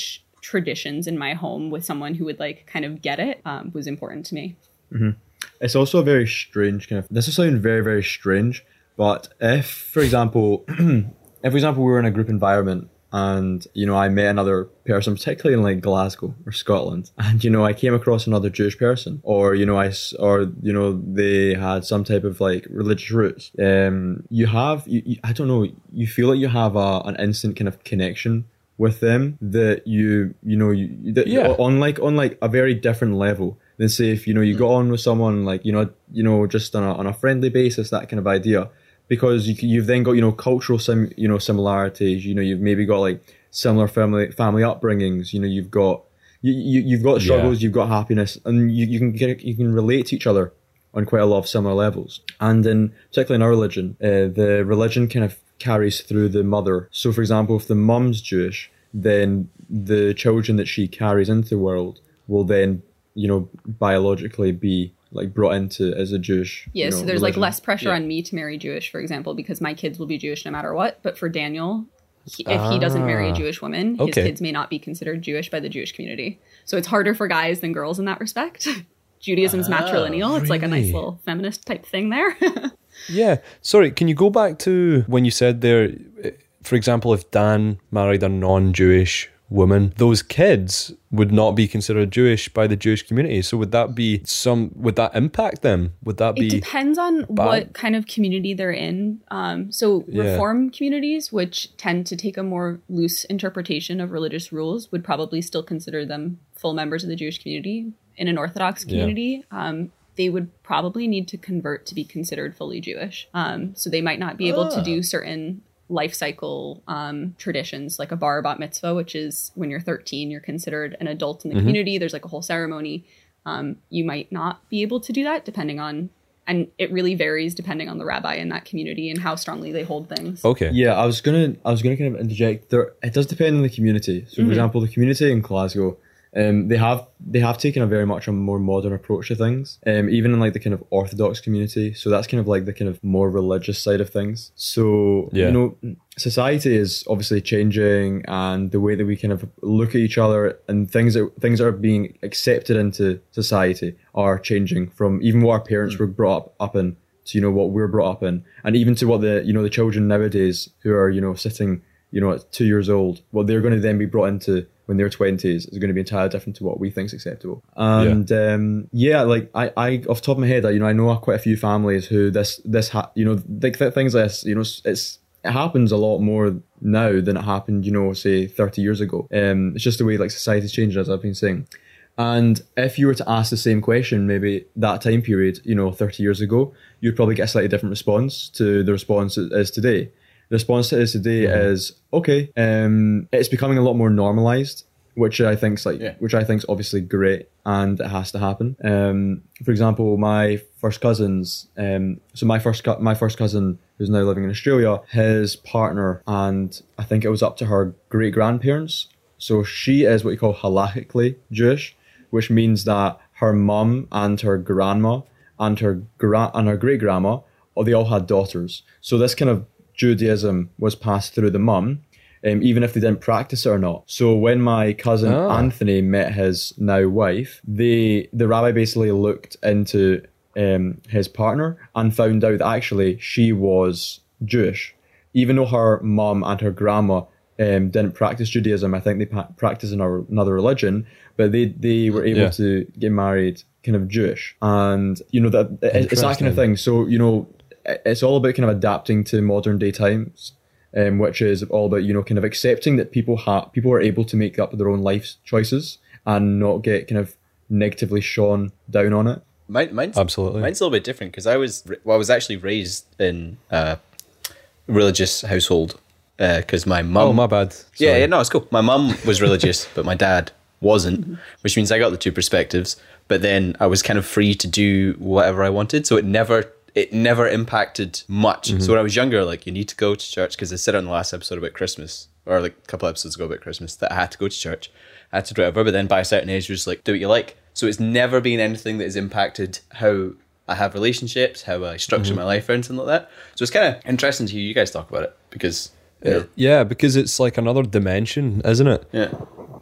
traditions in my home with someone who would like kind of get it um, was important to me. Mm-hmm. It's also a very strange kind of, this will sound very, very strange, but if, for example, if, for example, we were in a group environment and, you know, I met another person, particularly in like Glasgow or Scotland, and, you know, I came across another Jewish person, or, you know, I, or, you know, they had some type of like religious roots, um, you have, you, you, I don't know, you feel like you have a, an instant kind of connection with them that you, you know, you, that Yeah. on like, on like a very different level than say if, you know, you got on with someone like, you know, you know, just on a, on a friendly basis, that kind of idea. Because you, you've then got, you know, cultural sim, you know, similarities. You know, you've maybe got like similar family family upbringings. You know, you've got you, you you've got struggles, Yeah. you've got happiness, and you, you can get you can relate to each other on quite a lot of similar levels. And in particularly in our religion, uh, the religion kind of carries through the mother. So, for example, if the mum's Jewish, then the children that she carries into the world will then, you know, biologically be like brought into as a Jewish. Yeah, you so know, there's like religion. less pressure Yeah. on me to marry Jewish, for example, because my kids will be Jewish no matter what. But for Daniel, he, if he doesn't marry a Ah, Jewish woman, his okay. kids may not be considered Jewish by the Jewish community. So it's harder for guys than girls in that respect. Judaism's matrilineal. It's like a nice really? little feminist type thing there. Yeah. Sorry, can you go back to when you said there, eh, for example, if Dan married a non-Jewish woman, those kids would not be considered Jewish by the Jewish community. So would that be some, would that impact them? Would that It be... depends on bad? what kind of community they're in. Um, so Yeah. reform communities, which tend to take a more loose interpretation of religious rules, would probably still consider them full members of the Jewish community. In an Orthodox Yeah. community, um, they would probably need to convert to be considered fully Jewish. Um, so they might not be able to do certain life cycle um, traditions, like a bar bat mitzvah, which is when you're thirteen, you're considered an adult in the community. There's like a whole ceremony. Um, you might not be able to do that depending on, and it really varies depending on the rabbi in that community and how strongly they hold things. Okay. Yeah, I was gonna, I was gonna kind of interject. There, it does depend on the community. So, for example, the community in Glasgow, um, they have they have taken a very much a more modern approach to things. Um, even in like the kind of Orthodox community. So that's kind of like the kind of more religious side of things. So Yeah. you know, society is obviously changing, and the way that we kind of look at each other and things that things that are being accepted into society are changing from even what our parents were brought up, up in to, you know, what we're brought up in, and even to what the, you know, the children nowadays who are, you know, sitting, you know, at two years old, what they're going to then be brought into when they're twenties is going to be entirely different to what we think is acceptable. And yeah, um, yeah like I, I, off the top of my head, I, you know, I know quite a few families who this, this, ha- you know, like th- things like this, you know, it's, it happens a lot more now than it happened, you know, say thirty years ago. Um, it's just the way like society's changed, as I've been saying. And if you were to ask the same question, maybe that time period, you know, thirty years ago, you'd probably get a slightly different response to the response it is today. The response it is today mm-hmm. is, okay, um, it's becoming a lot more normalized, which I think's like, yeah. which I think's obviously great, and it has to happen. Um, for example, my first cousins, um, so my first co- my first cousin who's now living in Australia, his partner, and I think it was up to her great grandparents. So she is what you call halachically Jewish, which means that her mum and her grandma and her gra- and her great grandma, or they all had daughters. So this kind of Judaism was passed through the mum, um, even if they didn't practice it or not. So when my cousin oh. Anthony met his now wife, they the rabbi basically looked into um, his partner and found out that actually she was Jewish, even though her mum and her grandma um, didn't practice Judaism. I think they pa- practiced another another religion, but they they were able yeah. to get married kind of Jewish, and you know that it's that kind of thing. So you know, it's all about kind of adapting to modern day times, um, which is all about, you know, kind of accepting that people have people are able to make up their own life choices and not get kind of negatively shone down on it. Mine, mine's, Absolutely. Mine's a little bit different because I was well, I was actually raised in a religious household because uh, my mum. Oh, my bad. Sorry. Yeah, yeah, no, it's cool. My mum was religious, but my dad wasn't, which means I got the two perspectives. But then I was kind of free to do whatever I wanted, so it never. It never impacted much. Mm-hmm. So when I was younger, like, you need to go to church, because I said on the last episode about Christmas, or like a couple episodes ago about Christmas, that I had to go to church. I had to do whatever, but then by a certain age, it was like, do what you like. So it's never been anything that has impacted how I have relationships, how I structure mm-hmm. my life, or anything like that. So it's kind of interesting to hear you guys talk about it, because... Uh, yeah, because it's like another dimension, isn't it? Yeah.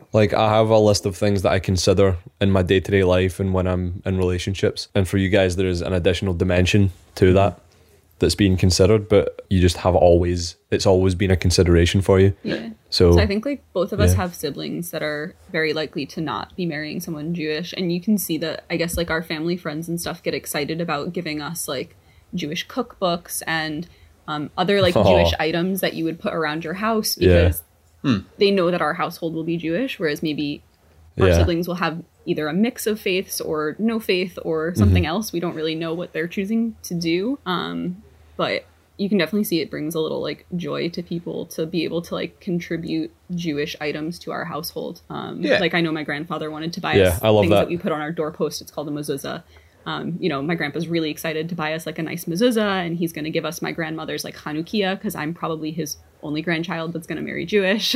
Like, I have a list of things that I consider in my day-to-day life and when I'm in relationships. And for you guys, there is an additional dimension to that that's being considered, but you just have always, it's always been a consideration for you. Yeah. So, So I think like both of us yeah. have siblings that are very likely to not be marrying someone Jewish. And you can see that, I guess, like our family friends and stuff get excited about giving us like Jewish cookbooks and um, other like Oh. Jewish items that you would put around your house Yeah. because they know that our household will be Jewish, whereas maybe our Yeah. siblings will have either a mix of faiths or no faith or something else. We don't really know what they're choosing to do. Um, but you can definitely see it brings a little like joy to people to be able to like contribute Jewish items to our household. Um, Yeah. Like I know my grandfather wanted to buy Yeah, us I love things that. that we put on our doorpost. It's called a mezuzah. Um, you know, my grandpa's really excited to buy us like a nice mezuzah, and he's going to give us my grandmother's like Chanukiah because I'm probably his only grandchild that's going to marry Jewish.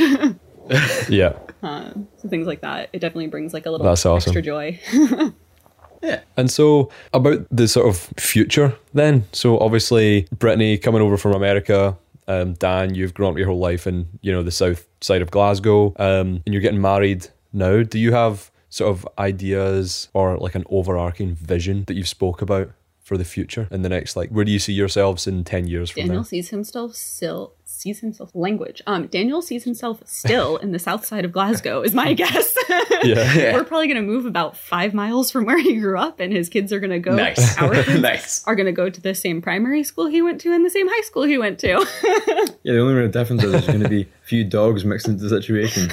yeah. So things like that. It definitely brings like a little That's awesome. extra joy. Yeah. And so about the sort of future then. So obviously Brittany coming over from America, um, Dan, you've grown up your whole life in, you know, the south side of Glasgow, um, and you're getting married now. Do you have sort of ideas or like an overarching vision that you've spoke about for the future in the next, like, where do you see yourselves in ten years from Daniel now? sees himself still sees himself language. Um, Daniel sees himself still in the south side of Glasgow is my guess. Yeah. We're probably gonna move about five miles from where he grew up, and his kids are gonna go. Nice. Our kids Nice. are gonna go to the same primary school he went to and the same high school he went to. Yeah, the only real difference is there's going to be a few dogs mixed into the situation.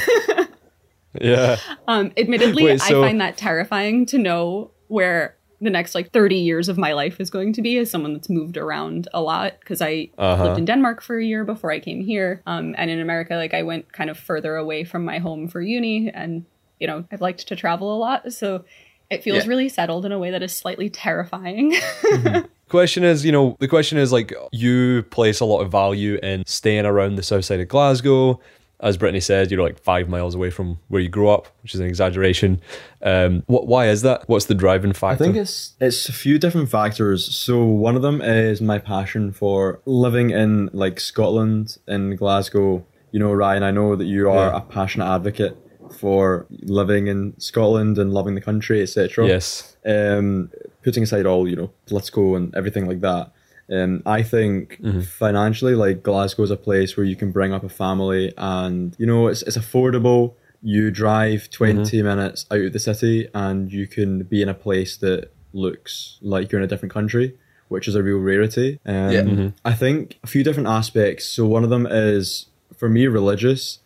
Yeah. Um, admittedly, Wait, so- I find that terrifying to know where the next like thirty years of my life is going to be as someone that's moved around a lot, because I Uh-huh. lived in Denmark for a year before I came here. Um, and in America, like I went kind of further away from my home for uni, and, you know, I've liked to travel a lot. So it feels Yeah. really settled in a way that is slightly terrifying. Question is, you know, the question is like, you place a lot of value in staying around the south side of Glasgow. As Brittany said, you're like five miles away from where you grew up, which is an exaggeration. Um, what? Why is that? What's the driving I factor? think it's it's a few different factors. So one of them is my passion for living in like Scotland, in Glasgow. You know, Ryan, I know that you are Yeah. a passionate advocate for living in Scotland and loving the country, et cetera. Yes. Um, putting aside all, you know, political and everything like that. Um, I think financially, like Glasgow is a place where you can bring up a family, and you know it's it's affordable. You drive twenty minutes out of the city, and you can be in a place that looks like you're in a different country, which is a real rarity. Um, Yeah. I think a few different aspects. So one of them is for me religious.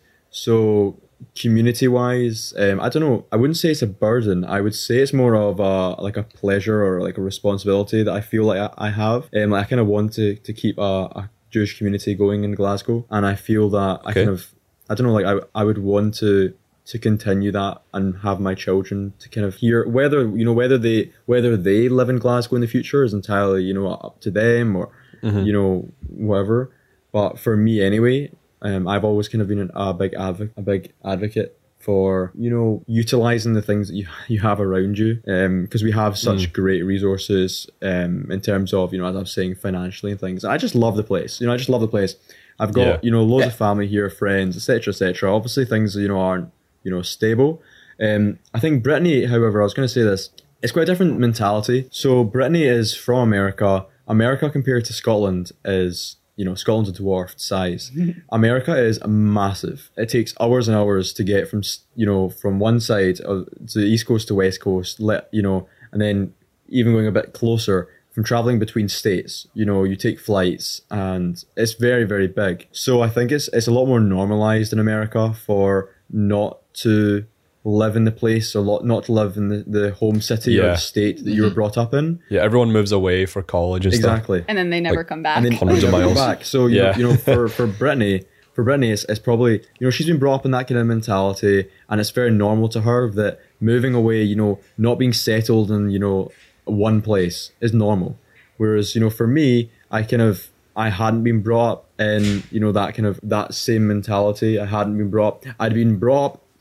So community wise, um, I don't know. I wouldn't say it's a burden. I would say it's more of a like a pleasure or like a responsibility that I feel like I, I have. Um, like I kind of want to to keep a, a Jewish community going in Glasgow, and I feel that I Okay. kind of I don't know. Like I I would want to to continue that and have my children to kind of hear whether you know whether they whether they live in Glasgow in the future is entirely you know up to them or you know whatever. But for me anyway. Um, I've always kind of been a big advo- a big advocate for you know utilizing the things that you you have around you, because we have such great resources um, in terms of you know as I was saying financially and things. I just love the place. You know, I just love the place. I've got Yeah. you know loads Yeah. of family here, friends, et cetera, et cetera. Obviously, things you know aren't you know stable. Um, I think Brittany, however, I was going to say this. It's quite a different mentality. So Brittany is from America. America compared to Scotland is. You know, Scotland's a dwarfed size. America is massive. It takes hours and hours to get from, you know, from one side of to the east coast to west coast, let you know, and then even going a bit closer from traveling between states. You know, you take flights, and it's very, very big. So I think it's it's a lot more normalized in America for not to live in the place, or lot, not to live in the, the home city or Yeah. the state that you were brought up in. Yeah, everyone moves away for college and stuff. Exactly. And then they never Like, come back. And then Hundreds of never come miles. back. So you, Yeah. know, you know, for for Brittany, for Brittany, it's, it's probably you know she's been brought up in that kind of mentality, and it's very normal to her that moving away, you know, not being settled in you know one place is normal. Whereas you know, for me, I kind of I hadn't been brought up in you know that kind of that same mentality. I hadn't been brought. I'd been brought up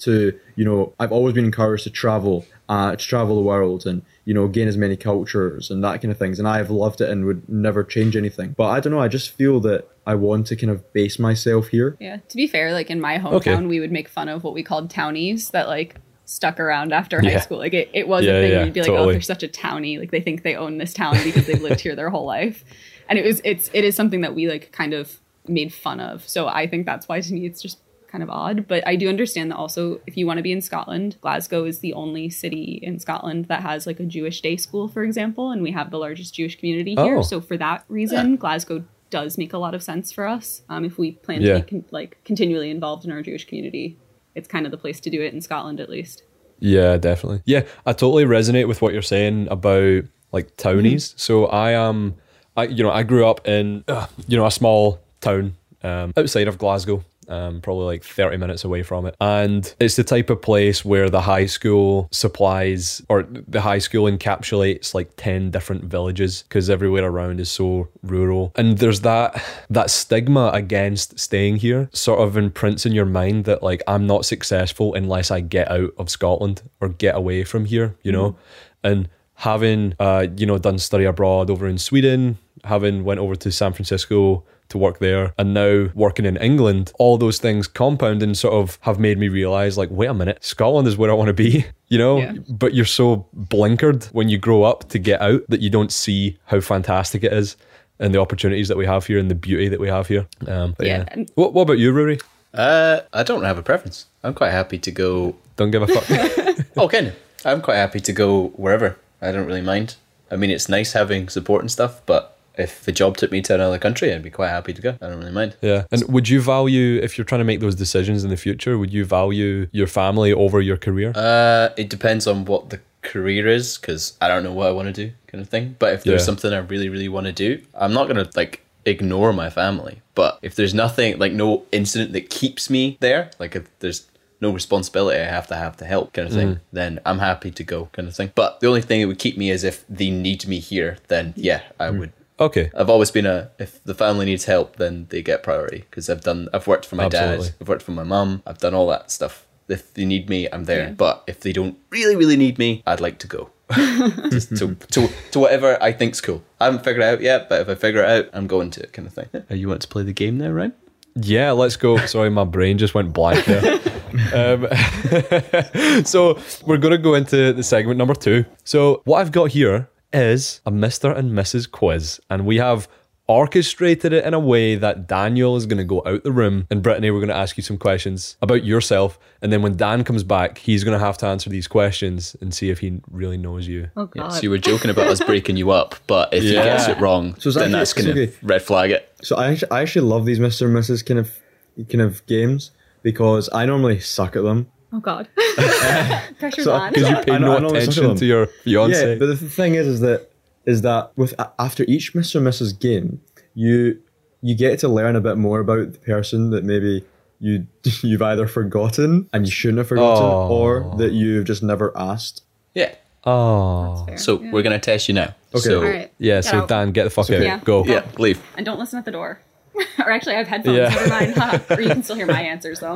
to, you know, I've always been encouraged to travel, uh, to travel the world and, you know, gain as many cultures and that kind of things. And I've loved it and would never change anything. But I don't know, I just feel that I want to kind of base myself here. Yeah, to be fair, like in my hometown, Okay. we would make fun of what we called townies that like stuck around after Yeah. high school. Like it, it was Yeah, a thing yeah, where you'd be like, oh, totally. they're such a townie. Like they think they own this town because they've lived here their whole life. And it was, it's, it is something that we like kind of made fun of. So I think that's why to me it's just kind of odd. But I do understand that also if you want to be in Scotland, Glasgow is the only city in Scotland that has like a Jewish day school, for example. And we have the largest Jewish community here. Oh. So for that reason, Glasgow does make a lot of sense for us. Um, if we plan Yeah. to be con- like continually involved in our Jewish community, it's kind of the place to do it in Scotland, at least. Yeah, definitely. Yeah, I totally resonate with what you're saying about like townies. Mm-hmm. So I am, I you know, I grew up in uh, you know a small town um, outside of Glasgow. Um, probably like thirty minutes away from it. And it's the type of place where the high school supplies, or the high school encapsulates like ten different villages because everywhere around is so rural. And there's that that stigma against staying here sort of imprints in your mind that like I'm not successful unless I get out of Scotland or get away from here, you know? And having, uh, you know, done study abroad over in Sweden, having went over to San Francisco to work there, and now working in England, all those things compound and sort of have made me realize like, wait a minute, Scotland is where I want to be, you know? Yeah. But you're so blinkered when you grow up to get out that you don't see how fantastic it is and the opportunities that we have here and the beauty that we have here. Um, but Yeah, yeah. and- What, what about you, Rory? Uh, I don't have a preference. I'm quite happy to go. Don't give a fuck. Oh, kind of. I'm quite happy to go wherever. I don't really mind. I mean, it's nice having support and stuff, but if the job took me to another country, I'd be quite happy to go. I don't really mind. Yeah. And would you value, if you're trying to make those decisions in the future, would you value your family over your career? Uh, it depends on what the career is, because I don't know what I want to do, kind of thing. But if there's Yeah. something I really, really want to do, I'm not gonna like ignore my family. But if there's nothing, like no incident that keeps me there, like if there's no responsibility I have to have to help, kind of thing, then I'm happy to go, kind of thing. But the only thing that would keep me is if they need me here, then yeah, I would. Okay. I've always been a, if the family needs help, then they get priority, because I've done, I've worked for my Absolutely. dad, I've worked for my mum, I've done all that stuff. If they need me, I'm there. Yeah. But if they don't really, really need me, I'd like to go. Just to, to, to whatever I think's cool. I haven't figured it out yet, but if I figure it out, I'm going to it, kind of thing. Uh, you want to play the game now, right? Yeah, let's go. Sorry, my brain just went blank there. um, so we're going to go into the segment number two. So what I've got here is a Mister and Missus Quiz, and we have orchestrated it in a way that Daniel is going to go out the room, and Brittany, we're going to ask you some questions about yourself, and then when Dan comes back, he's going to have to answer these questions and see if he really knows you. Oh, Yeah, God. so you were joking about us breaking you up, but if you Yeah. guess it wrong, So it's then actually- that's going to it's okay. red flag it. So I actually, I actually love these Mister and Missus kind of kind of games because I normally suck at them. Oh, God. Pressure's So- on. Because you I- pay I no know- I know it's attention something. to your fiance. Yeah, but the th- thing is, is that is that with a- after each Mister and Missus game, you you get to learn a bit more about the person that maybe you you've either forgotten and you shouldn't have forgotten, Oh. or that you've just never asked. Yeah. Oh. Fair. So Yeah. we're going to test you now. Okay. So, All right. Yeah, Get so out. Dan, get the fuck out. Yeah. Go. yeah, leave. And don't listen at the door. Or actually, I have headphones. Yeah. Never mind. Haha. Or you can still hear my answers, though.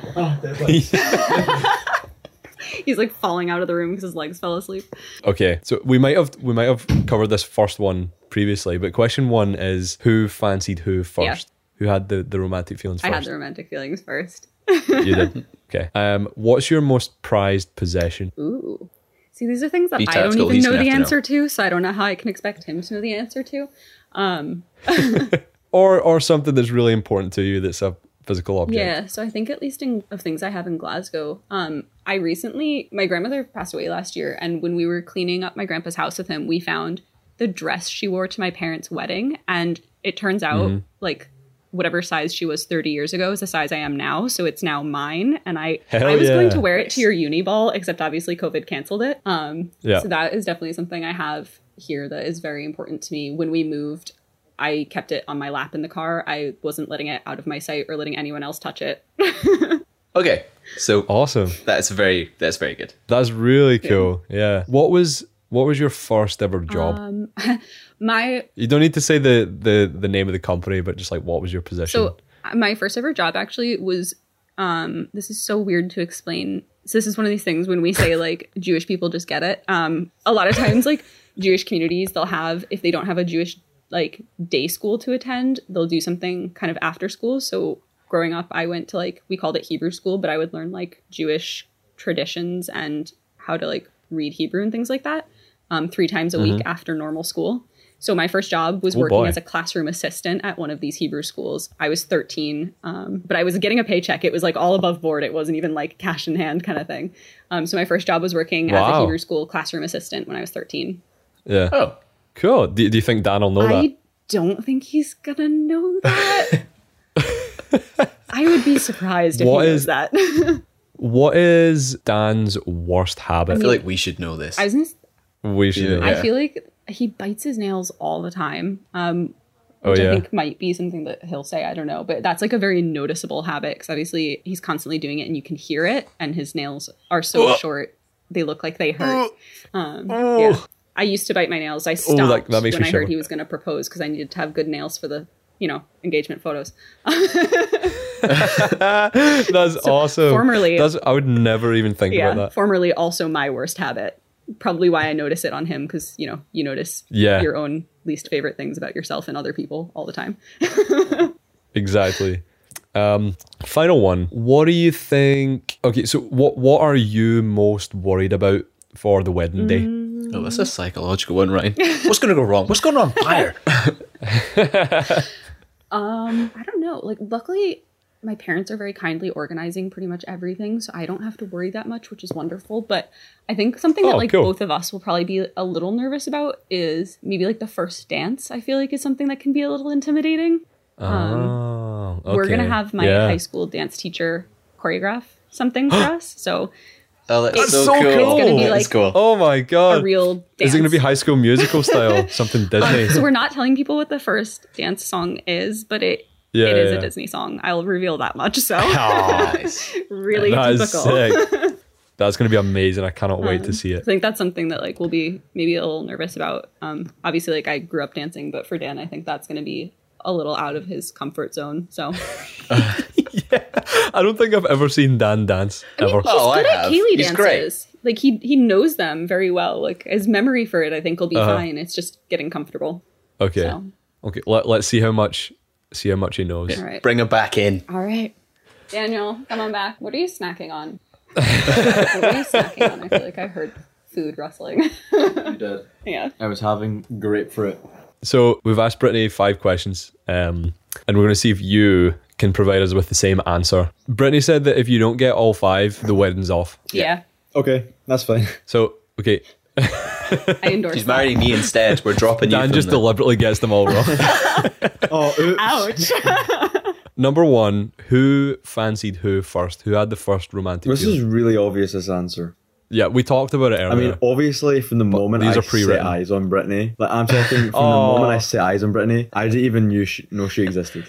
He's like falling out of the room because his legs fell asleep. Okay, so we might have we might have covered this first one previously, but question one is who fancied who first? Who had the, the romantic feelings I first? had the romantic feelings first. You did. Okay. Um, what's your most prized possession? Ooh. See, these are things that Be I don't tactical, even he's know gonna the have to answer to, so I don't know how I can expect him to know the answer to. Um, Or or something that's really important to you that's a physical object. yeah, so I think at least in, of things I have in Glasgow, um, I recently, my grandmother passed away last year, and when we were cleaning up my grandpa's house with him, we found the dress she wore to my parents' wedding, and it turns out, Mm-hmm. like, whatever size she was thirty years ago is the size I am now, so it's now mine, and I Hell I was going yeah. to wear it to your uni ball, except obviously COVID canceled it. Um, Yeah. So that is definitely something I have here that is very important to me. When we moved, I kept it on my lap in the car. I wasn't letting it out of my sight or letting anyone else touch it. Okay. So Awesome. that's very, that's very good. That's really cool. Yeah. What was what was your first ever job? Um, my you don't need to say the, the the name of the company, but just like what was your position? so my first ever job actually was Um, this is so weird to explain. So this is one of these things when we say like Jewish people just get it. Um, a lot of times like Jewish communities, they'll have, if they don't have a Jewish like day school to attend, they'll do something kind of after school. So growing up, I went to like, we called it Hebrew school, but I would learn like Jewish traditions and how to like read Hebrew and things like that um, three times a mm-hmm. week after normal school. So my first job was oh working boy. as a classroom assistant at one of these Hebrew schools. I was thirteen, um, but I was getting a paycheck. It was like all above board. It wasn't even like cash in hand kind of thing. Um, so my first job was working wow. as a Hebrew school classroom assistant when I was thirteen. Yeah. Oh, cool. Do, do you think Dan will know I that? don't think he's gonna know that. I would be surprised if What he is- knows that. What is Dan's worst habit? I feel like we should know this. I was gonna, we should Yeah. know. I Yeah. feel like he bites his nails all the time. Um, Oh, which yeah. I think might be something that he'll say. I don't know, but that's like a very noticeable habit because obviously he's constantly doing it and you can hear it. And his nails are so short, they look like they hurt. Um, yeah, I used to bite my nails. I stopped that- that makes when me I heard shiver. he was going to propose because I needed to have good nails for the, you know, engagement photos. That's awesome. formerly- That's, I would never even think Yeah, about that. formerly also my worst habit. Probably why I notice it on him because you know you notice Yeah. your own least favorite things about yourself and other people all the time. Exactly. Um, final one. What do you think? Okay, so what what are you most worried about for the wedding day? Oh, that's a psychological one, Ryan. What's going to go wrong? What's going on fire? Um, I don't know. Like, luckily, my parents are very kindly organizing pretty much everything, so I don't have to worry that much, which is wonderful. But I think something Oh, that like cool. both of us will probably be a little nervous about is maybe like the first dance. I feel like is something that can be a little intimidating. Oh, okay. We're gonna have my Yeah. high school dance teacher choreograph something for us, so Oh, that's It's so, so cool. cool. It's gonna be That's like- cool. Oh my a god! real dance. Is it going to be High School Musical style? Something Disney? So we're not telling people what the first dance song is, but it Yeah, it is yeah. a Disney song. I'll reveal that much. So Nice. really That is typical. sick. That's going to be amazing. I cannot wait to see I it. think that's something that like we'll be maybe a little nervous about. Um, obviously, like I grew up dancing, but for Dan, I think that's going to be a little out of his comfort zone. So I don't think I've ever seen Dan dance ever. Oh, I good at have. Kaylee He's dances. great. Like he he knows them very well. Like his memory for it, I think, will be Uh-huh. fine. It's just getting comfortable. Okay, So. okay. Let, let's see how much see how much he knows. All right. Bring him back in. All right. Daniel, come on back. What are you snacking on? What are you snacking on? I feel like I heard food rustling. You did. Yeah. I was having grapefruit. So we've asked Brittany five questions, um, and we're going to see if you can provide us with the same answer. Brittany said that if you don't get all five, the wedding's off. Yeah. Okay, that's fine. So okay, I endorse She's that. marrying me instead. We're dropping you Dan from just the- deliberately gets them all wrong. Oh, oops. Ouch. Number one, who fancied who first? Who had the first romantic This feeling? is really obvious, this answer. Yeah, we talked about it I earlier. mean, obviously, from the moment these I are pre-written. set eyes on Brittany, like I'm talking from the Oh. moment I set eyes on Brittany, I didn't even knew she, know she existed.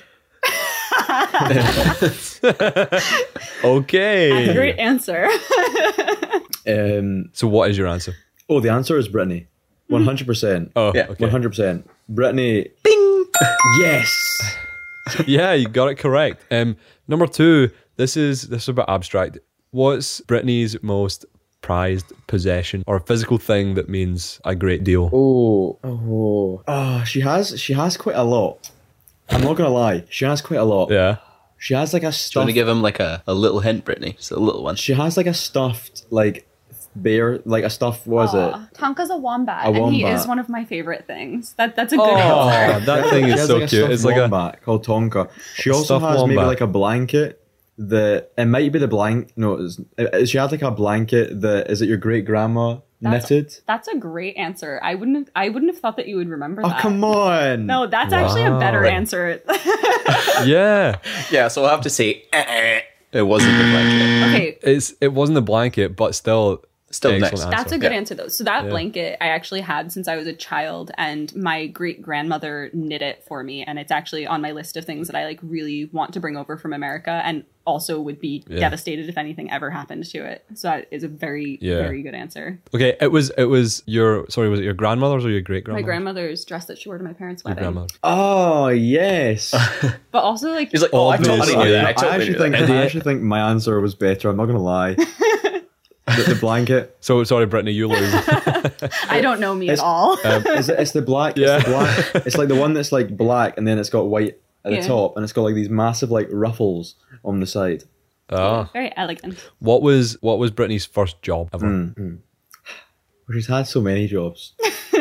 okay. Great answer. Um, So what is your answer? oh, the answer is Brittany, one hundred percent. Oh, Yeah. okay. One hundred percent. Brittany. Bing. Yes. Yeah, you got it correct. Um, number two, this is this is a bit abstract. What's Brittany's most prized possession or physical thing that means a great deal? Oh, oh, oh. She has, she has quite a lot. I'm not gonna lie. She has quite a lot. Yeah. She has like a Do you want stuffed. to give him like a, a little hint, Brittany? Just a little one. She has like a stuffed like bear, like a stuffed. What is it? Tonka's a wombat, A and he wombat. is one of my favorite things. That that's a good Oh, answer. that thing She is has so like a cute. stuffed It's like a wombat called Tonka. She a also stuffed has maybe wombat. like a blanket that it might be the blank. No, it's, it, she has like a blanket that is it your great grandma That's- knitted. That's a great answer. I wouldn't have, I wouldn't have thought that you would remember Oh that. come on! No, that's actually a better Wow. answer. yeah. Yeah, so I'll have to say, eh, eh. It wasn't the blanket. Okay, It's it wasn't the blanket, but still, Still Excellent nice. answer. That's a good Yeah. answer, though. So that Yeah. blanket I actually had since I was a child, and my great grandmother knit it for me, and it's actually on my list of things that I like really want to bring over from America, and also would be Yeah. devastated if anything ever happened to it. So that is a very, Yeah. very good answer. Okay, it was it was your sorry, was it your grandmother's or your great My grandmother? grandmother's dress that she wore to my parents' Your wedding, grandmother. Oh yes. but also like He's like, oh, I totally Obviously. knew that. I I totally actually knew think that. I actually think my answer was better. I'm not gonna lie. the, the blanket. So sorry, Brittany, you lose. I don't know me at It's- all. It's, it's the black. Yeah. It's the black. It's like the one that's like black and then it's got white at Yeah. the top and it's got like these massive like ruffles on the side. Ah, Very elegant. what was what was Brittany's first job ever? Mm. She's had so many jobs.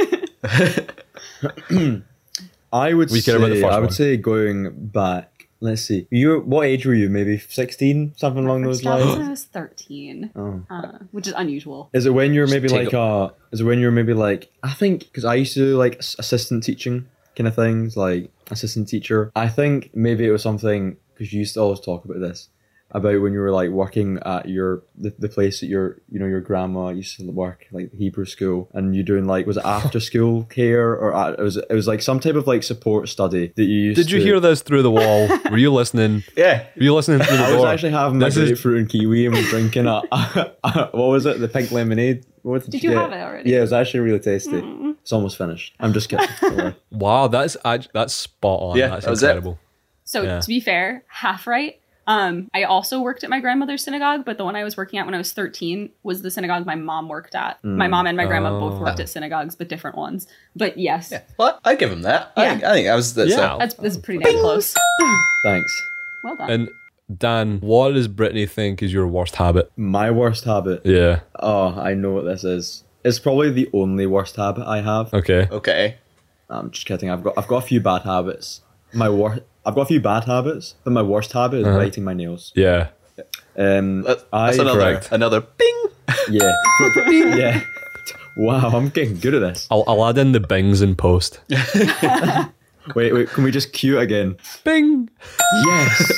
I would We say care about the first I would one. say going back. Let's see. You what age were you? Maybe sixteen, something along those First job was when I lines. was thirteen, Oh. uh, which is unusual. Is it when you're maybe take like uh is it when you're maybe like I think because I used to do like s- assistant teaching kind of things like assistant teacher. I think maybe it was something because you used to always talk about this about when you were like working at your the, the place that your you know your grandma used to work like Hebrew school and you're doing like was it after school care or uh, it was it was like some type of like support study that you used Did you to, hear this through the wall? Were you listening? Yeah. Were you listening through the I door? was actually having my This is- grapefruit and kiwi and was drinking a, what was it? The pink lemonade. What did, Did you you get? have it already? Yeah, it was actually really tasty. It's almost finished. I'm just kidding. Don't worry. Wow, that's act- that's spot on. Yeah, that's that was it. incredible. So Yeah. to be fair, half right. Um, I also worked at my grandmother's synagogue, but the one I was working at when I was thirteen was the synagogue my mom worked at. My mom and my grandma both worked Oh. at synagogues, but different ones. But yes, Yeah. Well, I give him that. I Yeah. think I think I was that's Yeah. uh, that's, that's pretty damn close. Thanks. Well done. And Dan, what does Brittany think is your worst habit? My worst habit. Yeah. Oh, I know what this is. It's probably the only worst habit I have. Okay. okay. I'm just kidding. I've got I've got a few bad habits. My wor- I've got a few bad habits, but my worst habit is Uh-huh. biting my nails. Yeah. Um, That's, I that's another correct. another bing. yeah yeah. Wow, I'm getting good at this. I'll, I'll add in the bings in post. Wait, wait. Can we just cue it again? Bing. Yes.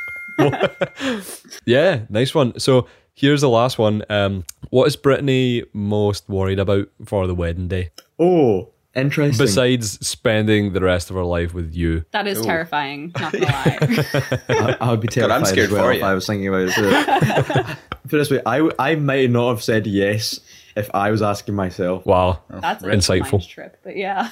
Yeah, nice one. So here's the last one. Um, what is Brittany most worried about for the wedding day? Oh, interesting. Besides spending the rest of her life with you. that is terrifying, not gonna lie. I, I would be terrified I'm scared as well for if you. I was thinking about it. too. Put it this way, I, w- I might not have said yes if I was asking myself. Wow. That's a Insightful. mind trip, but yeah.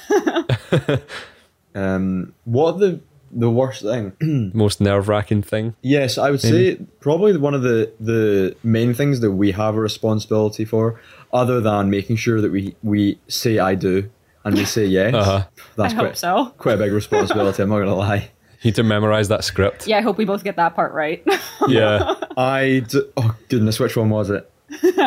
Um, what the the worst thing? Most nerve wracking thing. Yes, I would say probably one of the the main things that we have a responsibility for, other than making sure that we we say I do and we say yes. Uh-huh. That's I quite hope so. quite a big responsibility. I'm not gonna lie. You need to memorize that script. Yeah, I hope we both get that part right. Yeah. I d- oh goodness, which one was it?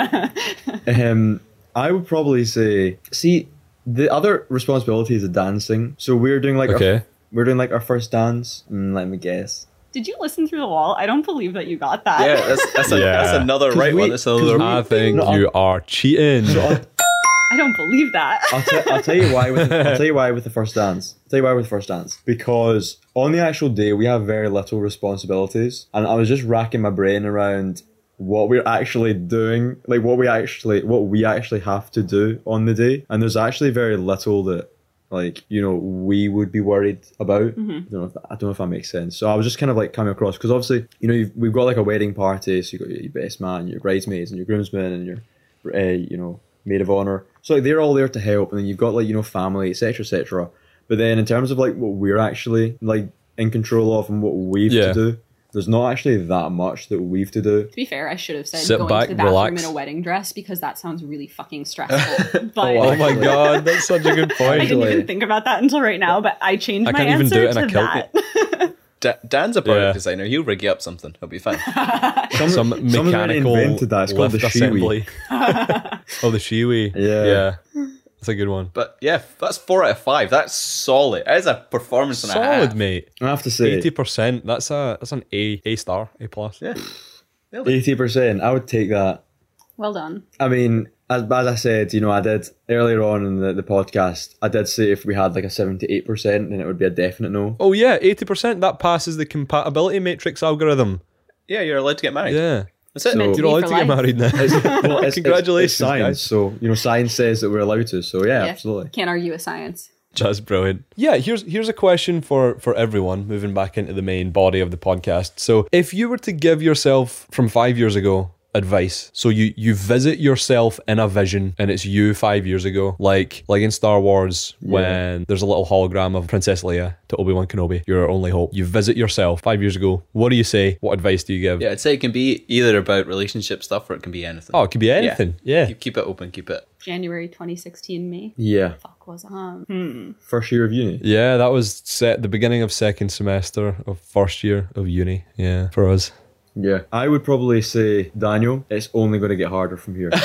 um, I would probably say see. The other responsibility is the dancing. So we're doing like Okay. our, we're doing like our first dance. Mm, let me guess. Did you listen through the wall? I don't believe that you got that. Yeah, that's that's, a, Yeah. that's another 'Cause right we- one. That's 'cause another. we- I think No, you are cheating. So I'll, I don't believe that. I'll, t- I'll tell you why. With I'll tell you why with the first dance. I'll tell you why with the first dance. Because on the actual day we have very little responsibilities, and I was just racking my brain around what we're actually doing, like what we actually what we actually have to do on the day, and there's actually very little that, like, you know, we would be worried about. I don't know if that, I don't know if that makes sense. So I was just kind of like coming across because obviously, you know, you've, we've got like a wedding party, so you've got your best man, your bridesmaids, and your groomsmen, and your uh, you know, maid of honor. So like they're all there to help, and then you've got like, you know, family, et cetera, et cetera. But then in terms of like what we're actually like in control of and what we've Yeah. to do, there's not actually that much that we've to do. To be fair, I should have said Sit going back, to the bathroom relax. in a wedding dress because that sounds really fucking stressful. But Oh, Oh my Actually- god, that's such a good I point. didn't actually- even think about that until right now. But I changed I my can't even answer do it in to a kilt. that. Da- Dan's a product Yeah. designer. He'll rig you up something. He'll be fine. Some, Some someone already mechanical invented that. It's called the lift shiwi. assembly. Oh, the shiwi. Yeah. Yeah. That's a good one. But yeah, that's four out of five. That's solid. That is a performance and a Solid, half. mate. I have to say, Eighty percent. That's a that's an A A star, A plus. Yeah. Nailed it. eighty percent. I would take that. Well done. I mean, as, as I said, you know, I did earlier on in the, the podcast, I did say if we had like a seventy-eight percent, then it would be a definite no. Oh yeah, eighty percent. That passes the compatibility matrix algorithm. Yeah, you're allowed to get married. Yeah. That's it. So- Meant to You're be allowed for to get life. married now. It's, well, it's, Congratulations, it's, it's science. guys. So you know, science says that we're allowed to. So yeah, Yeah. absolutely. Can't argue with science. That's brilliant. Yeah, here's here's a question for for everyone, moving back into the main body of the podcast. So if you were to give yourself from five years ago advice, so you you visit yourself in a vision and it's you five years ago, like like in Star Wars when there's a little hologram of Princess Leia to Obi-Wan Kenobi, your only hope. You visit yourself five years ago. What do you say? What advice do you give? Yeah, I'd say it can be either about relationship stuff or it can be anything. Oh, it could be anything. Yeah. Keep, keep it open. Keep it. January twenty sixteen, me. Yeah, Fuck was um. Hmm. first year of uni. Yeah, that was set the beginning of second semester of first year of uni. Yeah, for us. Yeah, I would probably say, Daniel, it's only going to get harder from here.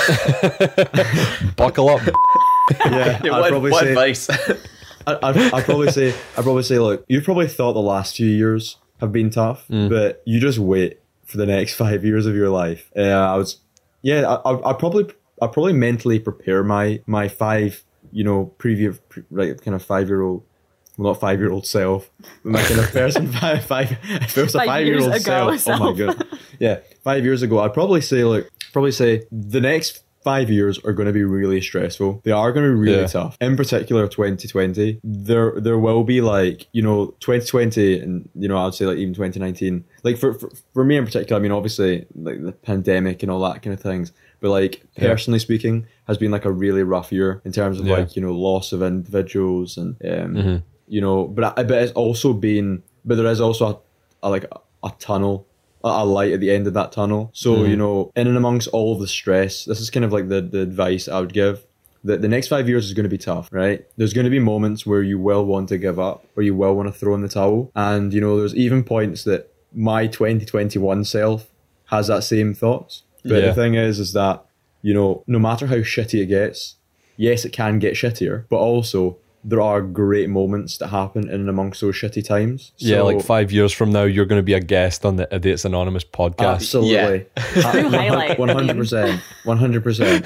Buckle up. yeah, Yeah, I'd what probably what say, advice? I, I'd, I'd probably say, I'd probably say, look, you've probably thought the last few years have been tough, but you just wait for the next five years of your life. Uh, I was, yeah, I, I, I probably, I probably mentally prepare my my five, you know, previous, pre, like kind of five year old. Well, not five-year-old self, but my kind of person five, five, if it was a Five five-year-old years ago self, oh my self. god, yeah, five years ago, I'd probably say, like, probably say the next five years are going to be really stressful. They are going to be really Yeah. tough. In particular, twenty twenty, there there will be like, you know, twenty twenty and, you know, I'd say like even twenty nineteen, like for, for, for me in particular, I mean, obviously like the pandemic and all that kind of things, but like Yeah. personally speaking, has been like a really rough year in terms of Yeah. like, you know, loss of individuals and, um, Mm-hmm. you know, but I, but it's also been, but there is also a, a like a, a tunnel, a, a light at the end of that tunnel. So Mm-hmm. you know, in and amongst all of the stress, this is kind of like the the advice I would give. That the next five years is going to be tough, right? There's going to be moments where you will want to give up, where you will want to throw in the towel, and you know, there's even points that my twenty twenty-one self has that same thoughts. But Yeah. the thing is, is that you know, no matter how shitty it gets, yes, it can get shittier, but also there are great moments that happen in and amongst those shitty times. Yeah, So- like five years from now, you're going to be a guest on the Idiots Anonymous podcast. Absolutely. highlight. one hundred percent. one hundred percent.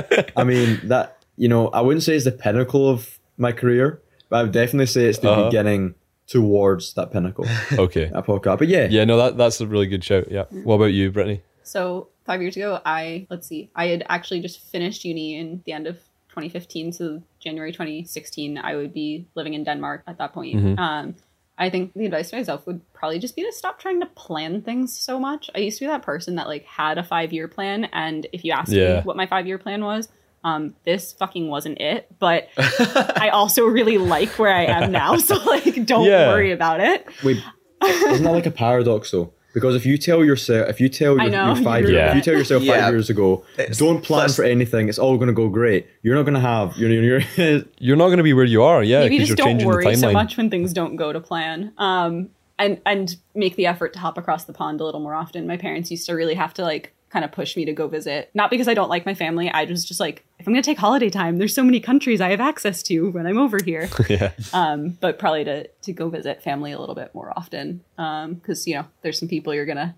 I mean, that, you know, I wouldn't say it's the pinnacle of my career, but I would definitely say it's the Uh-huh. beginning towards that pinnacle, Okay. that podcast. But yeah, Yeah, no, that that's a really good shout. Yeah. What about you, Brittany? So five years ago, I let's see, I had actually just finished uni in the end of twenty fifteen, so January twenty sixteen, I would be living in Denmark at that point. Mm-hmm. Um, I think the advice to myself would probably just be to stop trying to plan things so much. I used to be that person that like had a five year plan, and if you asked Yeah. me what my five year plan was, um, this fucking wasn't it. But I also really like where I am now, so like don't Yeah. worry about it. wait, isn't that like a paradox though? Because if you tell yourself, if you tell I your, know, your five, you year, regret if you tell yourself Yeah. five years ago, It's- don't plan plus- for anything, it's all going to go great. You're not going to have, you're, you're You're not going to be where you are, yeah, Maybe because just you're don't changing the worry timeline. so much when things don't go to plan. Um, and and make the effort to hop across the pond a little more often. My parents used to really have to like kind of push me to go visit. Not because I don't like my family. I was just like, if I'm going to take holiday time, there's so many countries I have access to when I'm over here. Yeah. um, but probably to to go visit family a little bit more often. Because you know, there's some people you're gonna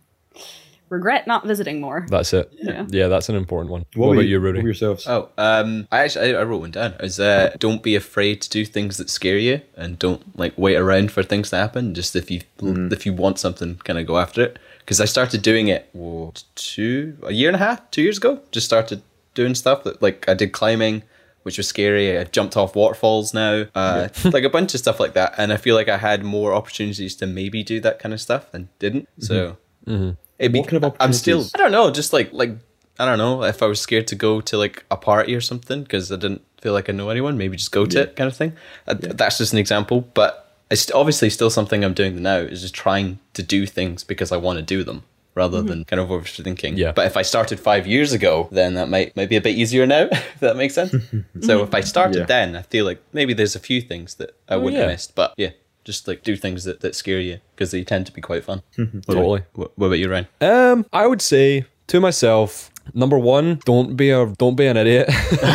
regret not visiting more. That's it. Yeah. Yeah, that's an important one. What, were about you, you, what Rudy? were yourselves? Oh, um, I actually I, I wrote one down. It was uh, don't be afraid to do things that scare you, and don't like wait around for things to happen. Just if you if you want something, kind of go after it. Because I started doing it whoa, two a year and a half, two years ago. Just started doing stuff that like I did climbing, which was scary. I jumped off waterfalls now, uh, like a bunch of stuff like that. And I feel like I had more opportunities to maybe do that kind of stuff and didn't. So. It'd be, What kind of I'm still, opportunities? I don't know, just like, like, I don't know, if I was scared to go to like a party or something because I didn't feel like I know anyone, maybe just go to it kind of thing. Uh, That's just an example, but it's st- obviously still something I'm doing now is just trying to do things because I want to do them rather than kind of overthinking. Yeah. But if I started five years ago, then that might, might be a bit easier now, if that makes sense. So if I started Yeah. then, I feel like maybe there's a few things that I wouldn't yeah. have missed, but yeah. Just like do things that, that scare you because they tend to be quite fun. What Totally. About, what, what about you, Ryan? Um, I would say to myself, number one, don't be a don't be an idiot.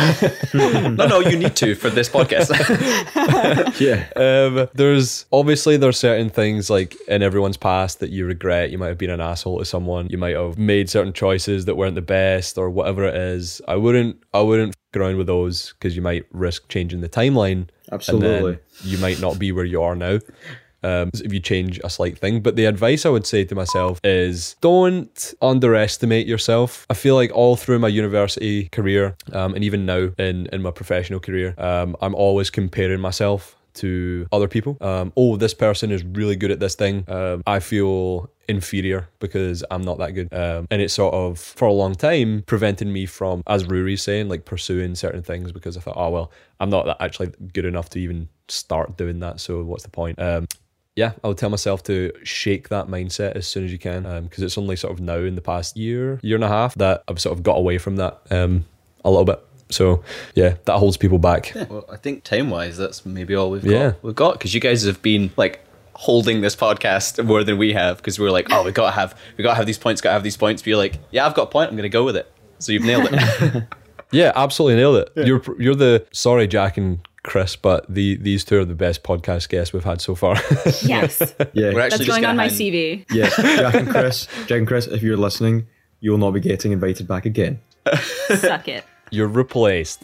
No, no, you need to for this podcast. Yeah. Um, there's obviously there's certain things like in everyone's past that you regret. You might have been an asshole to someone. You might have made certain choices that weren't the best or whatever it is. I wouldn't I wouldn't f around with those because you might risk changing the timeline. Absolutely. And then you might not be where you are now. Um, if you change a slight thing. But the advice I would say to myself is don't underestimate yourself. I feel like all through my university career, um, and even now in, in my professional career, um, I'm always comparing myself to other people. Um, oh, this person is really good at this thing. Um, I feel inferior because I'm not that good. Um, and it's sort of, for a long time, preventing me from, as Rory's saying, like pursuing certain things because I thought, oh, well, I'm not that actually good enough to even start doing that. So what's the point? Um, yeah, I would tell myself to shake that mindset as soon as you can, because um, it's only sort of now in the past year, year and a half that I've sort of got away from that um, a little bit. So yeah, that holds people back. Yeah, well, I think time-wise, that's maybe all we've got. Yeah. We've got, because you guys have been like holding this podcast more than we have, because we're like, oh, we gotta have, we gotta have these points, gotta have these points. But you're like, yeah, I've got a point. I'm gonna go with it. So you've nailed it. Yeah, absolutely nailed it. Yeah. You're you're the sorry, Jack and Chris, but the these two are the best podcast guests we've had so far. Yes. Yeah, We're actually That's just going gonna on my hang- C V. yeah. Jack and Chris, Jack and Chris, if you're listening, you will not be getting invited back again. Suck it. You're replaced.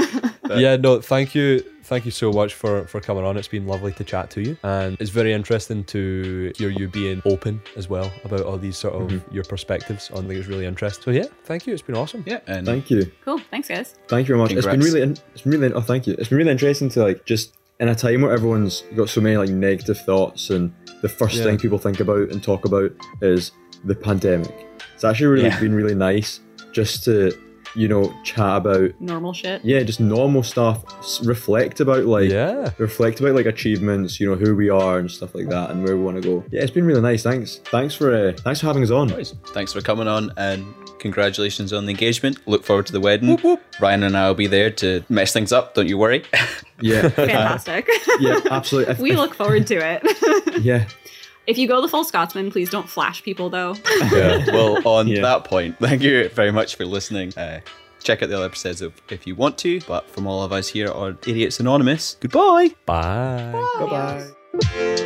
Yeah, no, thank you. Thank you so much for, for coming on. It's been lovely to chat to you. And it's very interesting to hear you being open as well about all these sort of Mm-hmm. your perspectives. I think it's really interesting. So yeah, thank you. It's been awesome. Yeah, and Thank you. Cool. Thanks, guys. Thank you very much. It's been Congrats. really, in- it's been really, oh, thank you. It's been really interesting to like just in a time where everyone's got so many like negative thoughts, and the first Yeah. thing people think about and talk about is the pandemic. It's actually really Yeah. been really nice just to, you know, chat about, Normal shit. yeah, just normal stuff, s- reflect about like, Yeah. reflect about like achievements, you know, who we are and stuff like that and where we want to go. Yeah, it's been really nice. Thanks. Thanks for, uh, thanks for having us on. thanks for coming on, and congratulations on the engagement. Look forward to the wedding. Ryan and I will be there to mess things up. Don't you worry. Yeah. Fantastic. Yeah, absolutely. If- We if- look forward to it. Yeah. If you go the full Scotsman, please don't flash people, though. Yeah. Well, on Yeah. that point, thank you very much for listening. Uh, check out the other episodes if, if you want to. But from all of us here on Idiots Anonymous, goodbye. Bye. Bye-bye.